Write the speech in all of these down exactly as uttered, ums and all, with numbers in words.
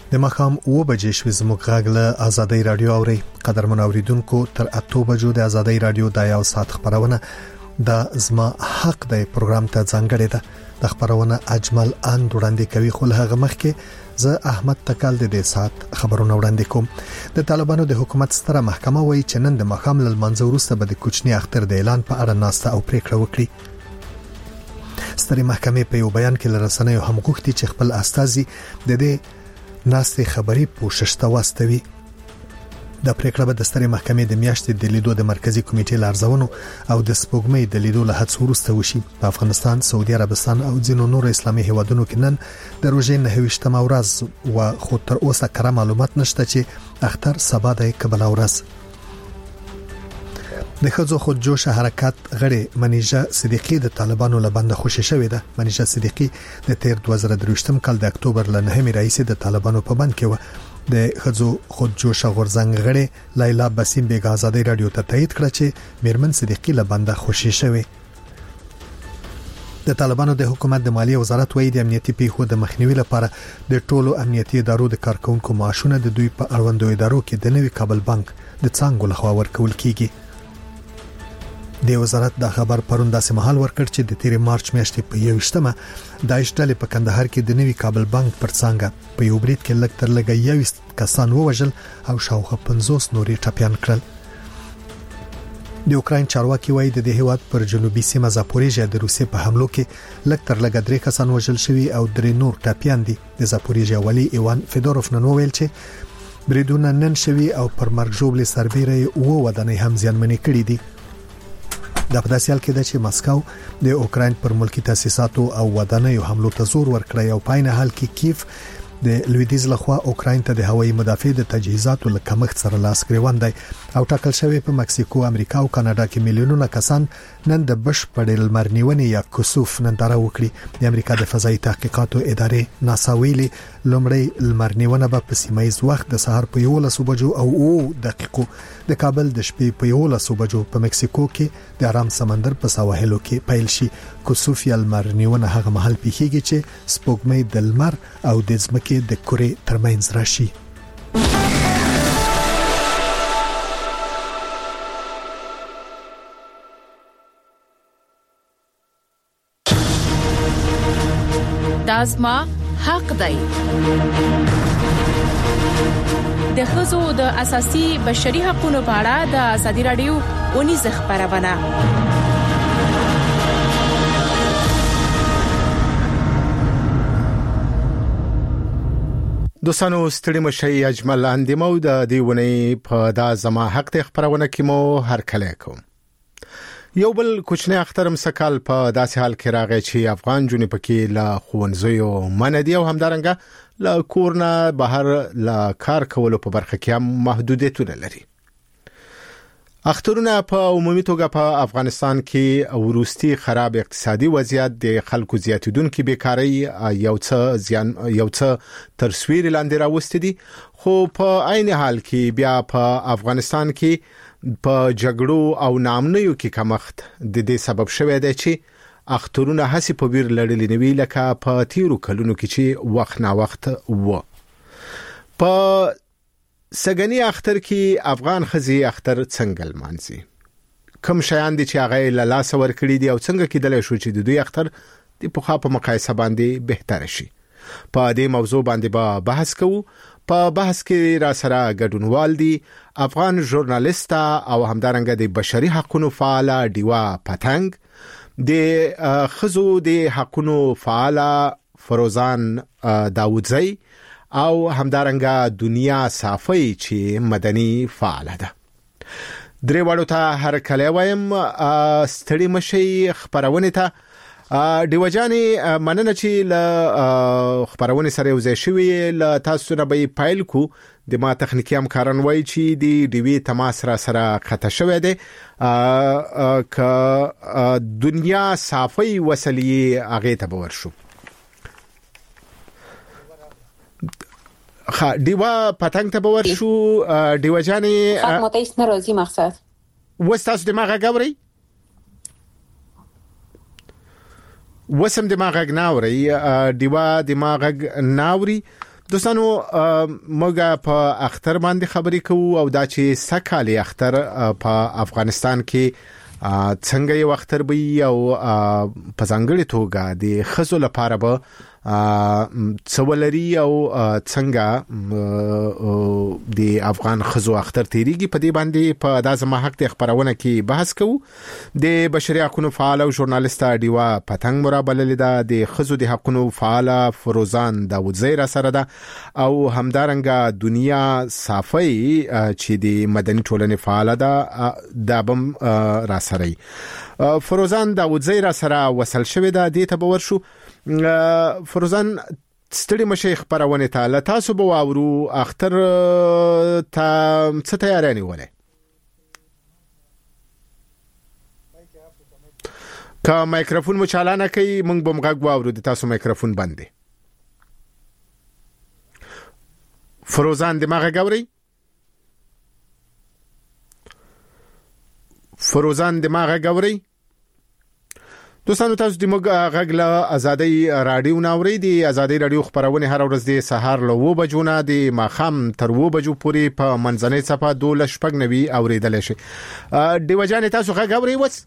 د مخام او بجې شوي زموږ غږ له آزادۍ رادیو اوري. قدرمن اوریدونکو تر اته بجو د آزادۍ رادیو د یو ساعت خبرونه د زما حق د پروګرام ته ځانګړې ده. د خبرونه اجمل ان وړاندې کوي خو هغه مخکې زه احمد تکال د دې ساعت خبرونه وړاندې کوم. د طالبانو د حکومت ستره محکمه وایي چې نن د مخام له منځ وروسته به د کوچنی اختر د اعلان په اړه ناسته او پریکړه وکړي. سترې محکمې په یو بیان کې لرسنیو هم غوښتي چې خپل استازي د دې ناسې خبري پوښښ ته واستوي. د پریکړه به د سترې محکمې د میاشتې د لیدو د مرکزی کمیټې لارځونو او د سپوږمۍ د لیدو له هڅو وروسته وشي. په افغانستان، سعودي عربستان او ځینو نور اسلامي هیوادونو کې نن د روزې نه هیڅ ورځ او خو تر اوسه کره معلومات نشته چې اختر سبا د قبل ورځ. د خځو خود جوش حرکت غړي منیژه صدیقی د طالبانو له بند خوشی شوې ده. منیژه صدیقی د تیر دوه زره درویشتم کال د اکتوبر له نهمې رئیس د طالبانو په بند کې و. د خځو خود جوش غورځنګ غړي لیلا بسیم بیگ آزادۍ رادیو ته تایید کړ چې میرمن صدیقی له بند خوشی شوې. د طالبانو د حکومت د مالیه وزارت وایي د امنیتي پیښو د مخنیوي لپاره د ټولو امنیتي ادارو د کارکونکو معاشونه د دوی په اړوندو ادارو کې د نوي کابل بانک د څنګه لخوا ورکول کیږي. د وزارت د خبر پرون داسې مهال ورکړ چې د تیر مارچ میاشتې په یوشتمه داعش ډلې په کندهار کې د نوي کابل بانک پر څنګه په یو برید کې لږ تر لږه یو کسان ووژل او شاوخوا پنځوس نورې ټپيان کړل. د اوکراین چارواکي وایي د هیواد پر جنوبي سیمه زاپوریژیا د روسیې په حملو کې لږ تر لږه درې کسان وژل شوي او درې نور ټپيان دي. د زاپوریژیا والي ایوان فیدوروف نن وویل چې بریدونه نن شوي او پر مرګ ژوبلې سربېره او ودانۍ هم زیانمنې کړې دي. د په داسې حال کې ده چې ماسکو د اوکراین پر ملکی تاسیساتو او ودانیو حملو ته زور ورکړی او په عین حال کې کیف د لویدیز لخوا اوکراین ته د هوایي مدافع د تجهیزاتو له کمښت سره لاس ګریوان دی او ټاکل شوی په مکسیکو، امریکا او کاناډا کې میلیونونه کسان نن د بشپړ لمرنیونې یا کسوف ننداره وکړي. د امریکا د فضایي تحقیقاتو ادارې ناسا ویلي لومړی لمرنیونه به په سیمایي وخت د سهار په یولس بجو او او دقیقو د کابل د شپې په یولس بجو په مکسیکو کې د آرام سمندر په سواحلو کې پیل شي. کسوف یا لمرنیونه هغه محل پیښیږي چې سپوږمۍ د لمر او د ځمکې د کورې ترمنځ راشي. دازما حق دی. د ښځو د اساسي بشري حقوقو په اړه د ازادي رادیو ونیزه خبرونه. دوستانو ستړي مشي اجمل اندیمو د دیونی په د زما حق ته خبرونه کې مو هر کله کوم. یو بل کوچنی اختر مسکل په داسې حال کې راغی چې افغان جونې پکې لا خوونځیو مندي او همدارنګه لا کورنا بهر لا کار کولو په برخه کې هم محدودیتونه لري. اخترونه په عمومي توګه په افغانستان کې وروستي خراب اقتصادي وضعیت د خلکو زیاتیدونکو بیکاری یو څه زیان یو څه ترسویر لاندې راوستي دي، خو په عین حال کې بیا په افغانستان کې په جګړو او نامنیو کې کمښت د دې سبب شوی دی چې اخترونه هسي په ویر لړلې نوي لکه په تیرو کلونو کې چې وخت نا وخت و. په سګنی اختر کې افغان خزي اختر څنګه لمانځي؟ کوم شیان دي چې هغه له لاس ور کړی دي او څنګه کېدلی شو چې د دوی اختر د پوخا په مقایسه باندې بهتر شي؟ په دې موضوع باندې به بحث کوو. په بحث کې را سره ګډونوال دي افغان ژورنالیست او همدارنګه د بشري حقوقو فعال دیوا پتنګ، د خزو د حقوقو فعال فروزان داوودزی او همدارنګه دنیا صافی چې مدني فعال ده. درې وړو ته هر کله وایم ستړي مشي خبرونه ته دیوجاني مننه چې ل خبرونه سره یو ځای شوی ل تاسو نه به پایل کو د ما تخنیکی همکاران وای چې دی دیوی تماس را سره خطا شوی دی ک دنیا صافی وسلی هغه ته ورشو. خا دیوا پتنګ ته باور شو دیوا جاني خدمت ایست ناراضی مقصد وستاس دماغه غوري وسم دماغه ناوري دیوا دماغه ناوري دوستانو موږ په اختر باندې خبرې کوو او دا چې سکهالی اختر په افغانستان کې څنګه یو اختر به او په ځانګړي توګه د خزو لپاره به څولري او څنګه د افغان خزو اختر تیریږي په دې باندې په دازمه حق د خبرونه کې بحث کوو. د بشري حقوقو فعال او ژورنالیست ډیوا پتنګ مرابل لیدا د خزو د حقوقو فعال فروزان داوودزی را سره ده او همدارنګه دنیا صافی چې د مدني ټولنې فعال ده د بم را سره. فروزان داوودزی را سره وصل شوې ده. د ته باور شو فروزان ستړي مشیخ پرونه ته ل تاسو به واورو اختر ته څه تیاری نیولې کا مایکروفون مو چالانه کوي موږ به موږ واورو د تاسو مایکروفون بند دی. فروزان دماغه ګوري فروزان دماغه ګوري دوستانو تاسو د موږ غږ له ازادي رادیو ناوړي د ازادي رادیو خبرونه هر ورځ د سهار له و بجو نه د ماخام تر و بجو پورې په منځنۍ صفه دوله شپږ نوي اوریدل شي. د وجانه تاسو غږ اوري وس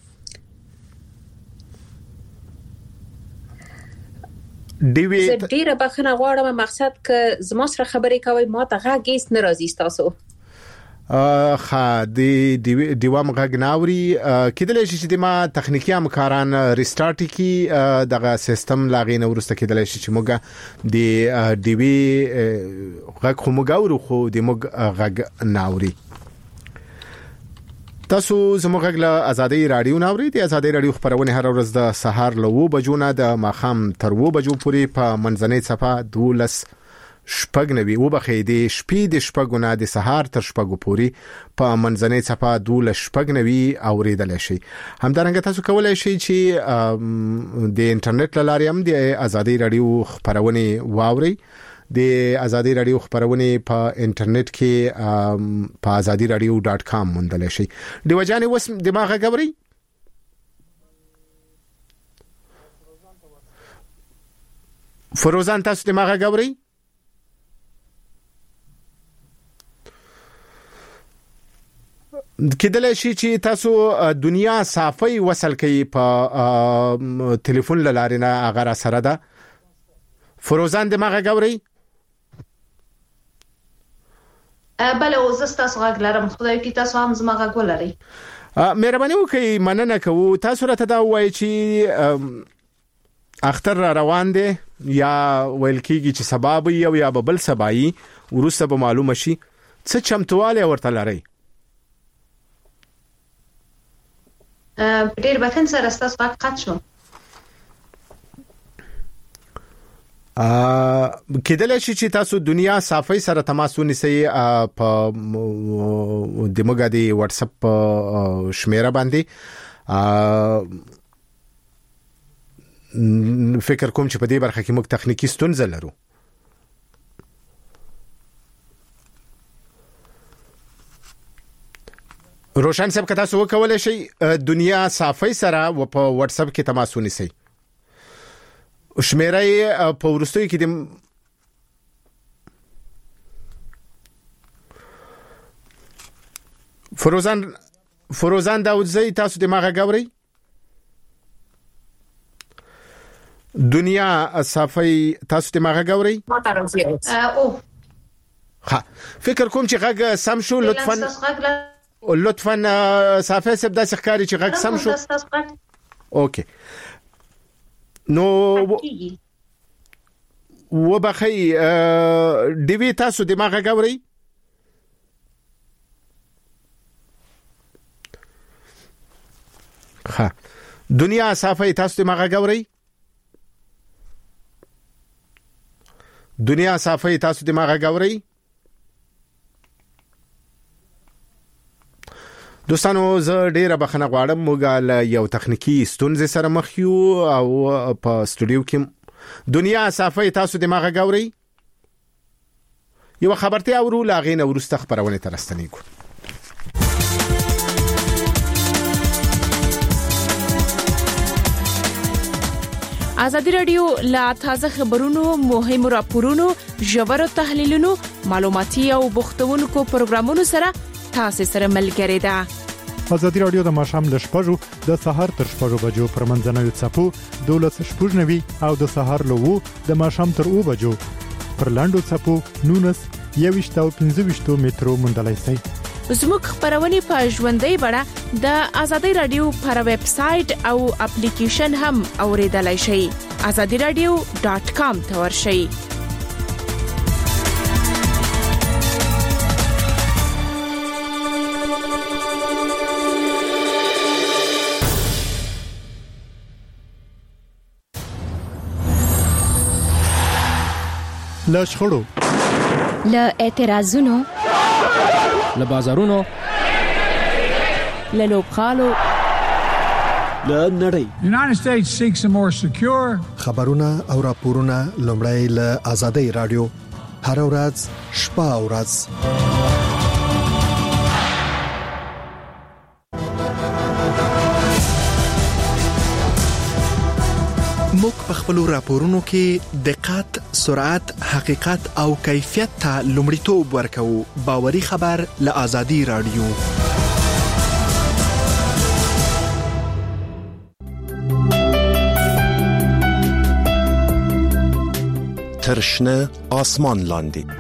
دی وی ډیره بخنه غواړم مقصد ک زما سره خبرې کوي ما ته غږ هیڅ ناراضي تاسو خا دی دیوا مغه ناوري کېدل شي چې ما تخنیکی همکاران ریسټارټ کی دغه سیستم لاغې نو ورسته کېدل شي چې موږ د دی وی غږ خو موږ اورو خو د موږ غږ ناوري. تاسو زموږ غږ ازادي رادیو ناوري د ازادي رادیو خبرونه هر ورځ د سهار له و بجو نه د ماخام تر و بجو پورې په منځنۍ صفه دولس شپږ نوي و بخې د شپې د شپږونه د سهار تر شپږو پوري په منځنۍ صفه دوله شپږ نوي اوریدل شي. همدارنګه تاسو کولای شئ چې د انټرنیټ لارې هم د ازادي رادیو خبرونه واوري. د ازادي رادیو خبرونه په انټرنیټ کې په ازادي رادیو ډاټ کام موندل شي. د وجانه وس دماغه ګوري فروزان تاسو دماغه ګوري کېدل شي چې تاسو دنیا صافي وصل کوي په ټلیفون لاره نه هغه سره ده. فروزان دماغه ګوري بله او زستا سره غلرم خدای کی تاسو هم زما غ ولري. مهرباني وکړئ مننه کوو تاسو راته دا وایي چې اختر را روان دي یا ویل کیږي چې سبب یو یا بل سبای ورسته به معلومه شي څه چمتواله ورته لري. ډیر بخښن سره تاسو وخت قط شو ا کېدل شي چې تاسو دنیا صافي سره تماس ونیسئ په د موږ د واتس اپ شمیره باندې. فکر کوم چې په دې برخه کې موږ تخنیکی ستونزه لرو. روشن صاحب کته سو کولای شي دنیا صافي سره و په واتس اپ کې تماس ونیسئ. شمیره په ورستوي کې د فروزان فروزان داوودزی تاسو دماغه ګوري دنیا صافي تاسو دماغه ګوري ما ترځي او ها فکر کوم چې غږ سم شو لطفا لطفا صافي سب د ښکاری چې غږ سم شو. اوکې نو و بخی دی وی تاسو دماغه ګوري ها دنیا صافي تاسو دماغه ګوري دنیا صافي تاسو دماغه ګوري. دوستانو زه ډیره بخنه غواړم موږ له یو تخنیکی ستونزې سره مخ یو او په استودیو کې دنیا صافي تاسو دماغه ګوري یو خبرتي اورو لاغې نو ورسته خبرونه ترستنیږي. ازادي رادیو لا تازه خبرونو مهمو راپورونو ژورو تحلیلونو معلوماتي او بوختونکو پروګرامونو سره تاسو سره ملګری ده. ازادي رادیو د ماشام ل شپږو د سهار تر شپږو بجو پر منځنوي چپو دولس شپږنوي او د سهار له وو د ماشام تر او بجو پر لاندو چپو نونس یويشت او پنځه مترو مندلای سي. زموږ خبرونه په ژوندۍ بڼه د ازادي رادیو پر ویب سټ او اپلیکیشن هم اوریدلای شئ. azadi radio dot com ته ورشئ. لشخړو ل اعتراضونو ل بازارونو ل لوبخالو ل نړۍ. United States seeks a more secure خبرونه او راپورونه لومړی ل ازادي رادیو هر ورځ شپه او ورځ موږ په خپل راپورونو کې دقت، سرعت، حقیقت او کیفیت ته لومړیتوب ورکوو. باوري خبر له ازادي رادیو. ترشنه آسمان لاندې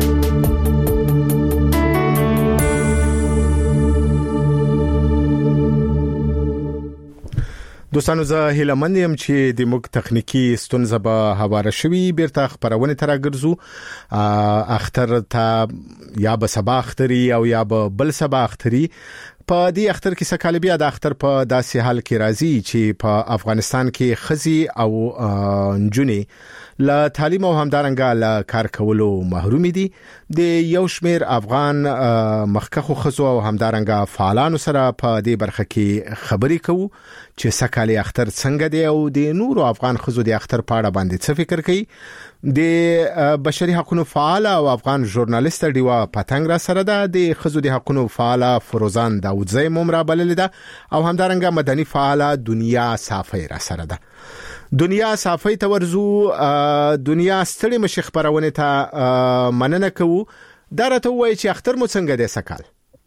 دوستانو زه هیله مند یم چې د موږ تخنیکی ستونزه به هواره شوي. بیرته خبرونه تر راګرځو اختر ته یا به سبا اختری او یا به بل سبا اختری. په دې اختر کې سکالبیا د اختر په داسې حال کې راځي چې په افغانستان کې خزي او نجونی له تعلیم او همدارنګه له کار کولو محروم دي. د یو شمیر افغان مخکخو خزو او همدارنګه فعالانو سره په دې برخه کې خبرې کوو چې سکالي اختر څنګه دی او د نورو افغان خزو د اختر په اړه باندې څه فکر کوي. د بشري حقوقو فعال او افغان ژورنالیست دیوا پتنګ را سره ده. د خزو د حقوقو فعال فروزان داوودزی ممرا بلل ده او همدارنګه مدني فعال دنیا صافی را سره ده. دنیا صافی ته ورزو. دنیا ستړي مشخ خبرونه ته مننه کوو. درته وایي چې اختر مو څنګه دی سکال؟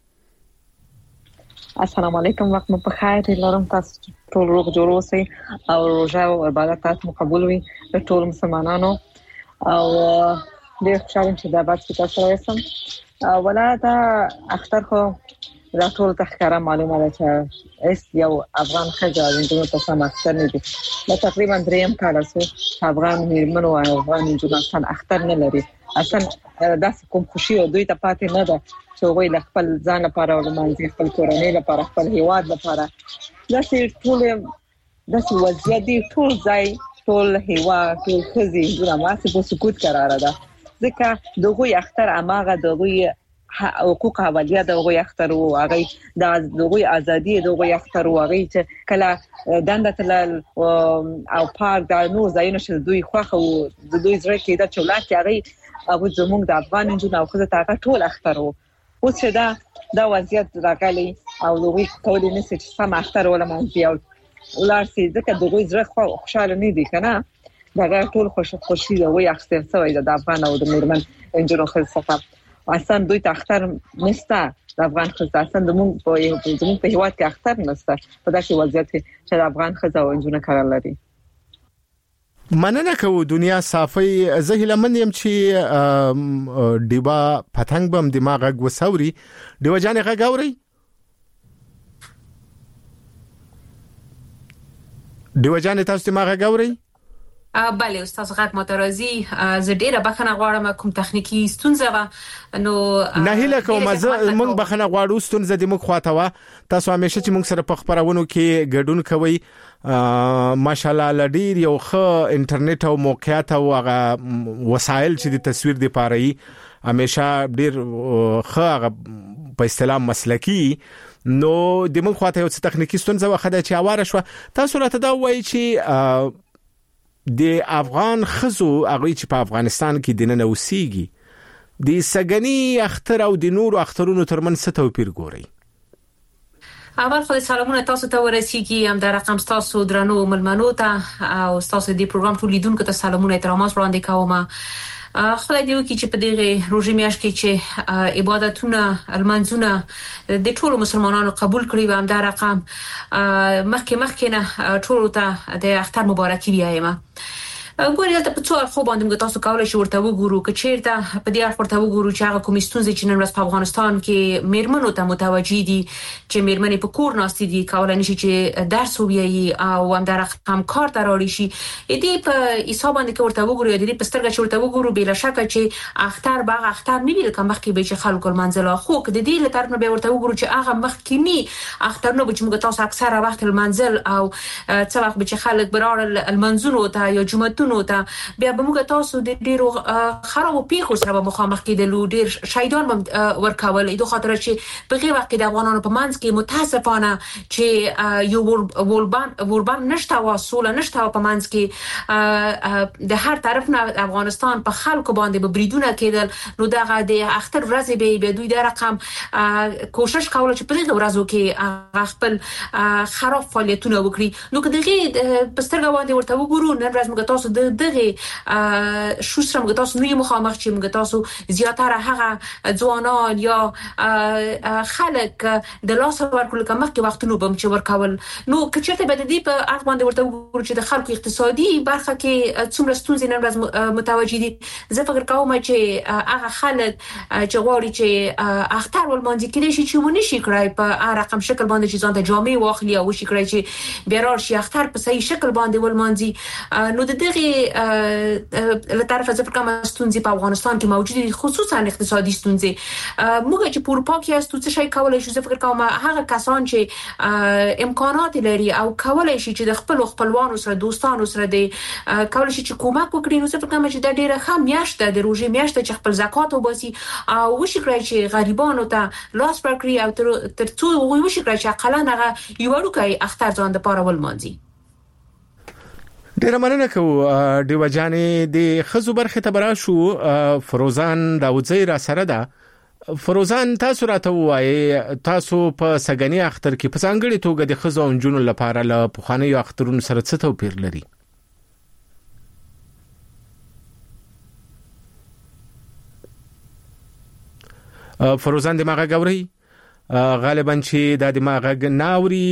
السلام علیکم، وخت مو په خیر. لرم تاسو ټول روغ جوړ اوسئ او روزه او عبادت تاسو مقبول وي د ټول مسلمانانو. او ډیر خوشاله چې د عبادت تاسو راوسم. ولا دا اختر خو دا ټول تخکاره معلومه ده چې اس یو افغان خځه د دنیا په سم اختر نه دي. دا تقریبا دریم کال سو افغان میرمنو او افغان جنان اختر نه لري. اصلا داسې کوم خوشي او دوی ته پاتې نه ده چې وایي خپل ځان لپاره او منځي خپل کورنۍ لپاره خپل هیواد لپاره داسې ټول داسې وضعیت دي. ټول ځای ټول هیواد ټول خزي دغه ماسه په سکوت قرار ده ځکه دغه اختر اماغه دغه حقوق اولیه دغه اختر او هغه د دغه ازادي دغه اختر او هغه چې کله دنده تل او پارک د نو ځایونه چې دوی خوخه او د دوی زړه کې د چولات هغه او زموږ د افغان جنونو او خزه تاګه ټول اختر او اوس دا دا وضعیت راغلی او دوی کولای نشي چې سم اختر ولا منځي او ولارسي ځکه دغه زړه خوشاله نه دي کنه. دا ټول خوش خوشي دی وي اختر سوی د افغان او د میرمن انجونو خزه اصلا دوی ته اختر نشته. د افغان خزه اصلا د موږ په زموږ په هیواد کې اختر نشته په داسې وضعیت کې چې د افغان خزه او انجونه کار لري. مننه کوو دنیا صافی. زه هیله مند یم چې دیوا پتنګ بم دماغ غوسوري. دیوا جان غاوري دیوا جان تاسو دماغ غاوري؟ بله استاد غږ مترازی زه ډیره بخنه غواړم کوم تخنیکی ستونزه و نو نه هیله کوم زه مونږ بخنه غواړو ستونزه د مخ خواته و. تاسو همیشه چې مونږ سره په خبرونو کې ګډون کوي ماشاءالله لډیر یو ښه انټرنیټ او موقعیت او هغه وسایل چې د تصویر د پاره همیشه ډیر ښه هغه په اصطلاح مسلکی. نو د مونږ خواته یو تخنیکی ستونزه و خدای چې اواره شو. تاسو راته دا وایي چې د افغان خزو هغه چې په افغانستان کې د نن اوسېږي د سګنی اختر او د نورو اخترونو ترمن څه توپیر ګوري؟ اول خو سلامونه تاسو ته ورسیږي هم د رقم تاسو درنو ملمنو ته او تاسو د پروګرام ټول لیدونکو ته سلامونه احترامات وړاندې کوم. خدای دې وکړي چې په دغه روزي میاشت کې چې عبادتونه المنځونه د ټولو مسلمانانو قبول کړي و هم د رقم مخکې مخکې نه ټولو ته د اختر مبارکي وایم. ګورې دلته په څو خو باندې موږ تاسو کولای شو ورته وګورو چې چیرته په دې اړه ورته وګورو چې هغه کوم ستونزې چې نن ورځ په افغانستان کې میرمنو ته متوجي دي چې میرمنې په کور ناستې دي کولای نشي چې درس ووایي او هم د رقم کار ته راړي شي. دې په حساب باندې ورته وګورو دې په سترګه ورته وګورو بل شک چې اختر باغ اختر نه ویل کوم مخکې به چې خلکو منځله خو د دې له طرف نه به ورته وګورو چې هغه مخکینی اختر نه به چې موږ تاسو اکثره وخت المنزل او څه وخت به چې خلک برار المنزل ته یا جمعه نو ته بیا به موږ تاسو د ډیرو خرابو پیښو سره مخامخ کېدلو ډیر شهیدان ورکول د خاطر چې په هغه وخت د افغانانو په منځ کې متاسفانه چې یو ولبان ولبان نشته واسوله نشته په منځ کې د هر طرف نه افغانستان په خلکو باندې به بریدونه کېدل نو دغه د اختر ورځې به به دوی د رقم کوشش کوله چې په دغه ورځو کې خپل خراب فعالیتونه وکړي. نو کدهغه پسترګه باندې ورته وګورو نن ورځ موږ تاسو دغه شو سره موږ تاسو نوې مخامخ چې موږ تاسو زیاتره هغه ځوانان یا خلک د لاس ورکول کوم کې وختونو بم چې ورکول نو کچته به د دې په اړه باندې ورته وګورو چې د خلکو اقتصادي برخه کې څومره ستونزې نن ورځ متوجي دي. زه فکر کوم چې هغه خلک چې غواړي چې اختر ولمانځي کېږي چې ونی شي کړای په رقم شکل باندې چې ځان ته جامې واخلي او شي کړای چې بیرار شي اختر په صحیح شکل باندې ولمانځي. نو د دغه له طرفه ځکه کوم ستونزې په افغانستان کې موجود دي خصوصا اقتصادي ستونزې موږ چې په اروپا کې هستو څه شي کولای شو. زه فکر کوم هغه کسان چې امکانات لري او کولای شي چې د خپل خپلوانو سره دوستانو سره د کولای شي چې کومک وکړي نو زه فکر کوم چې د ډیره ښه میاشت د روزي میاشت چې خپل زکات وباسي او وشي کړی چې غریبانو ته لاس ورکړي او تر څو وشي کړی چې اقلا نه یو ورکه اختر ځان د پاره ولمانځي. ډیره مننه کوم دیو جانې د خزو برخه ته برا شو. فروزان داوودزی را سره ده. فروزان تاسو راته وایي تاسو په سګنی اختر کې په څنګه توګه د خزو او جنونو لپاره له پخواني اخترونو سره څه توپیر لري؟ فروزان د ماغه غوري غالبا چې د دماغه ناوري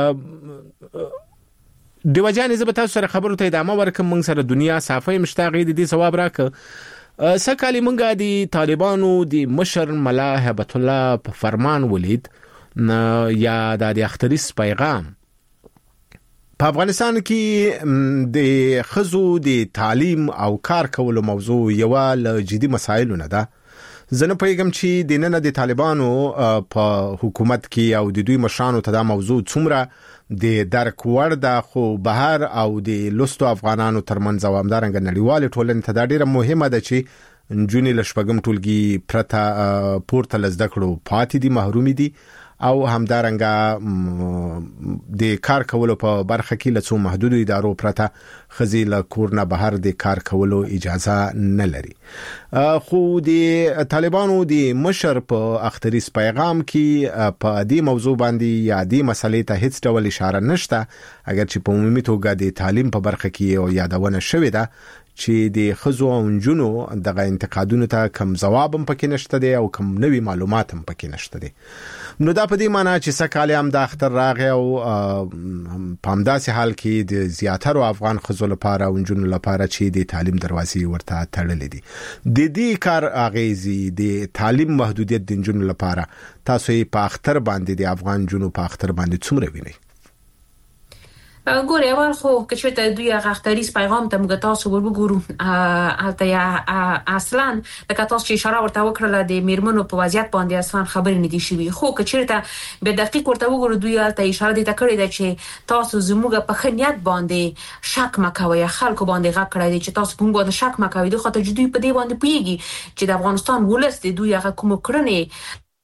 دیو جان زه به تاسو سره خبرو ته ادامه ورکم. موږ سره دنیا صافه مشتاقې دي ثواب راکه سکهالی موږ د طالبانو د مشر ملا هبت الله په فرمان ولید یا د اختریس پیغام په افغانستان کې د خزو د تعلیم او کار کولو موضوع یو له جدي مسایلو نه ده. زنه پیغام چې د نن د طالبانو په حکومت کې او د دوی مشرانو ته دا موضوع څومره د درک وړ ده خو بهر او د لستو افغانانو ترمنځ او همدارنګ نړیوال ټولنې ته دا ډیره مهمه ده چې جونی لشپګم ټولګي پرته پورته لزده کړو پاتې دي محروم دي او همدارنګ د کار کولو په برخه کې لڅو محدود ادارو پرته خزیل کورنه بهر د کار کولو اجازه نه لري. خو د طالبانو د مشر په اختریس پیغام کې په دې موضوع باندې یا دې مسلې ته هیڅ ډول اشاره نشته اگر چې په عمومي توګه د تعلیم په برخه کې یادونه شوې ده چې د خزو او جنونو دغه انتقادونو ته کم جواب هم پکې نشته دي او کم نوي معلومات هم پکې نشته دي. نو دا په دې معنی چې سکهالی هم د اختر راغی او په همداسې حال کې د زیاترو افغان خزو لپاره او جنونو لپاره چې د تعلیم دروازې ورته تړلې دي. د دې کار اغیزي د تعلیم محدودیت د جنونو لپاره تاسو په اختر باندې د افغان جنونو په اختر باندې څومره وینئ؟ ګورې اول خو کچته دوی هغه اختریس پیغام ته موږ تاسو وګورو البته یا اصلا لکه تاسو چې اشاره ورته وکړه د میرمنو په وضعیت باندې اصلا خبرې نه دي شوي خو کچته به دقیق ورته وګورو دوی البته اشاره دي کړې ده چې تاسو زموږ په خنیت باندې شک مکوي خلکو باندې غږ کړی دي چې تاسو په موږ باندې شک مکوي د خاطر دوی په دې باندې پیږي چې د افغانستان ولس د دوی هغه کوم کړنې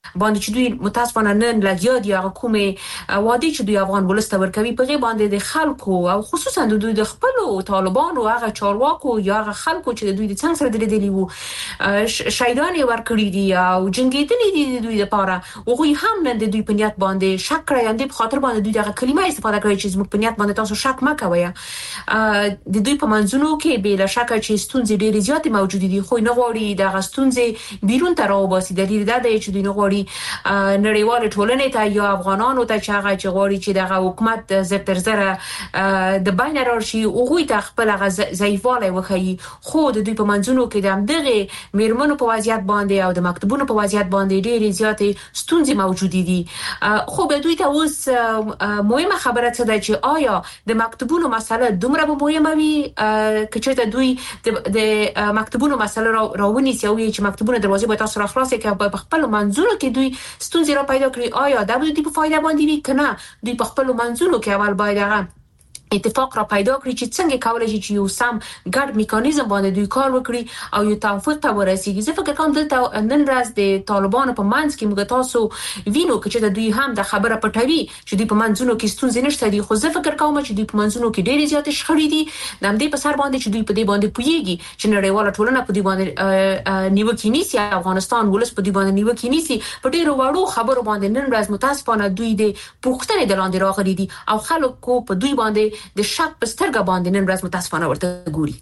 باندې چې دوی متاسفانه نن لګیا دي هغه کومه وادي چې دوی افغان ولست ورکوي په غي باندې د خلکو او خصوصا د دوی د خپل طالبانو هغه چارواکو یا هغه خلکو چې د دوی د څنګه سره درېدلی وو شهیدان ورکړي دي او جنگیدلي دي دوی لپاره او غوي هم نن د دوی په نیت باندې شک کړی اند په خاطر باندې دوی دغه کلمه استفاده کوي چې زموږ په نیت باندې تاسو شک مکوئ د دوی په منځونو کې بلا شک چې ستونزې ډېرې زیاتې موجود دي خو نه غواړي دغه ستونزې بیرون ته راوباسي د دې د دې چې دوی نه غواړي نړیوال ټولنې ته یا افغانانو ته چې هغه چې غواړي چې دغه حکومت زپر زره د بین راشي او غوي ته خپل ضعیفوالی وخی خو د دوی په منځونو کې د دغه میرمنو په وضعیت باندې او د مکتبونو په وضعیت باندې ډېرې زیاتې ستونزې موجود دي خو به دوی ته اوس مهمه خبره څه ده چې آیا د مکتبونو مسله دومره مهمه وي چې دوی د مکتبونو مسله راونی سوي چې مکتبونو دروازې به تاسو را خلاصې کړي په خپل منځونو کې دوی ستونزې را پیدا کړي آیا دا به دوی په فایده باندې وي کنه دوی په خپل منځونو کې اول باید هغه اتفاق را پیدا کړی چې څنګه کولای شي چې یو سم ګډ میکانیزم باندې دوی کار وکړي او یو توافق ته ورسیږي زه فکر کوم دلته نن ورځ د طالبانو په منځ کې موږ تاسو وینو چې دوی هم د خبره پټوي چې دوی په منځونو کې ستونزې نشته دي خو زه فکر کوم چې دوی په منځونو کې ډېرې زیاتې شخړې دي د همدې په سر باندې چې دوی په دې باندې پوهیږي چې نړیواله ټولنه په دې باندې نیوکې نیسي افغانستان ولس په دې باندې نیوکې نیسي په ډېرو وړو خبرو باندې نن ورځ متاسفانه دوی د پوښتنې د لاندې راغلي دي او خلکو په دوی باندې د شک په سترګه باندې نن ورځ متاسفانه ورته ګوري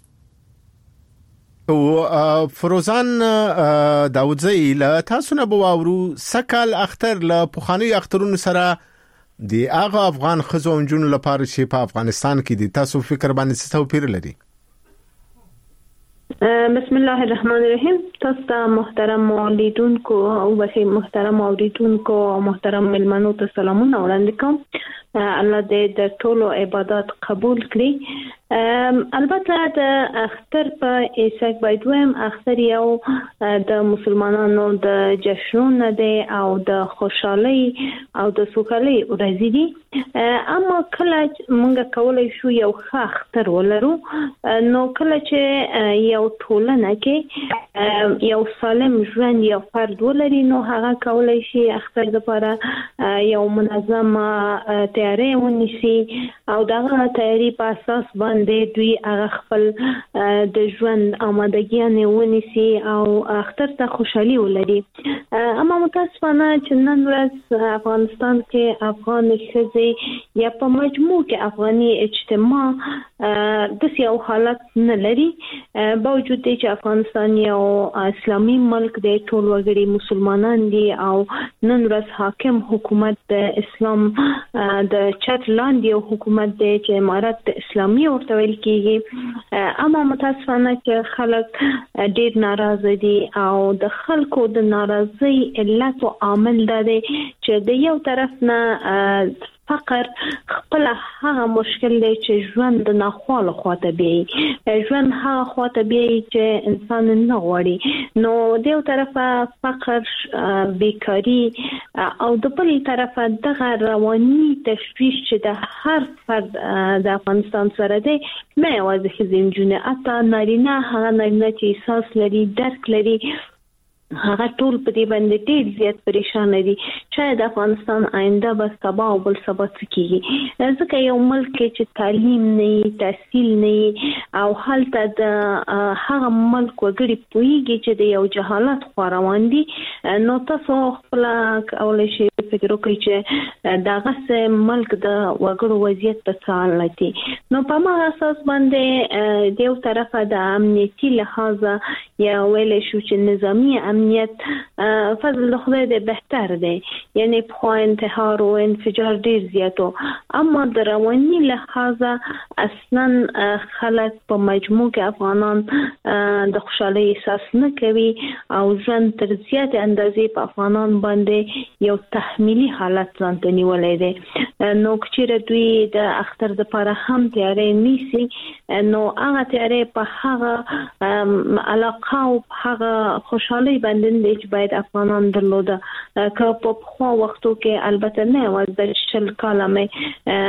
او فروزان داوودزی له تاسو نه بواورو سکل اختر له پوخانی اخترونو سره د هغه افغان خزو انجونو لپاره چې په افغانستان کې دي تاسو فکر باندې څه توپیر لري بسم الله الرحمن الرحیم تاسو محترم اوریدونکو او بخیر محترم اوریدونکو او محترم ملمنو ته سلامونه وړاندې کوم الله دې د ټولو عبادت قبول کړي البته د اختر په ایسک بایدویم اختر یو د مسلمانانو د جشنونو دی او د خوشحالي او د سوکالۍ ورځ دي اما کله موږ کولای شو یو ښه اختر ولرو نو کله چې یو ټولنه کې یو سالم ژوند یو فرد ولري نو هغه کولای شي اختر لپاره یو منظمه تیاری ونیسي او دغه تیاری په اساس باندې دوی هغه خپل د ژوند آمادګي ونیسي او اختر ته خوشحالي ولري اما متاسفانه چې نن ورځ افغانستان کې افغان ښځې یا په مجموع کې افغاني اجتماع د یو حالت نه لري باوجود دی چې افغانستان یو اسلامي ملک دی ټول وګړي مسلمانان دي او نن ورځ حاکم حکومت د اسلام د چت لاندې حکومت دی چې امارت اسلامي ورته ویل کېږي اما متاسفانه چې خلک ډېر ناراضه دي او د خلکو د ناراضۍ علت او عامل دا دی چې د یو طرف نه فقر خپل هغه مشکل دی چې ژوند د ناخواله خواته بیایي ژوند هغه خواته بیایي چې انسان نه غواړي نو د یو طرفه فقر بیکاری او د بل طرفه دغه رواني تشویش چې د هر فرد د افغانستان سره دی نه یوازې ښځې نجونې حتی نارینه هغه نارینه چې احساس لري درک لري هغه ټول په دې باندې ډېر زیات پریشان دي چې د افغانستان آینده به سبا او بل سبا څه کیږي ځکه یو ملک چې تعلیم نه تحصیل نه او هلته د هغه ملک وګړي پوهیږي چې د یو جهالت خو روان دي نو تاسو خپل کولای شئ فکر وکړئ چې دغه ملک د وګړو وضعیت په څه حالت دي نو په هغه اساس باندې د یو طرفه د امنیتي لحاظه یا ویل شو چې نظامی امنیت فضل خدای دې بهتر دی یعنی په انتحار او انفجار ډیر زیاتو اما د رواني لحاظه اصلا خلک په مجموع کې افغانان د خوشحالي احساس نه کوي او ژوند تر زیات اندازې په افغانان باندې یو تحمیلي حالت ځان ته نیولې دی نو چې دوی د اختر لپاره هم تیاری نیسي نو هغه تیاری په هغه علاقه او هغه خوشحالي باندې چې باید افغانان درلوده که په خو وختو کې البته نه و د شل کالمه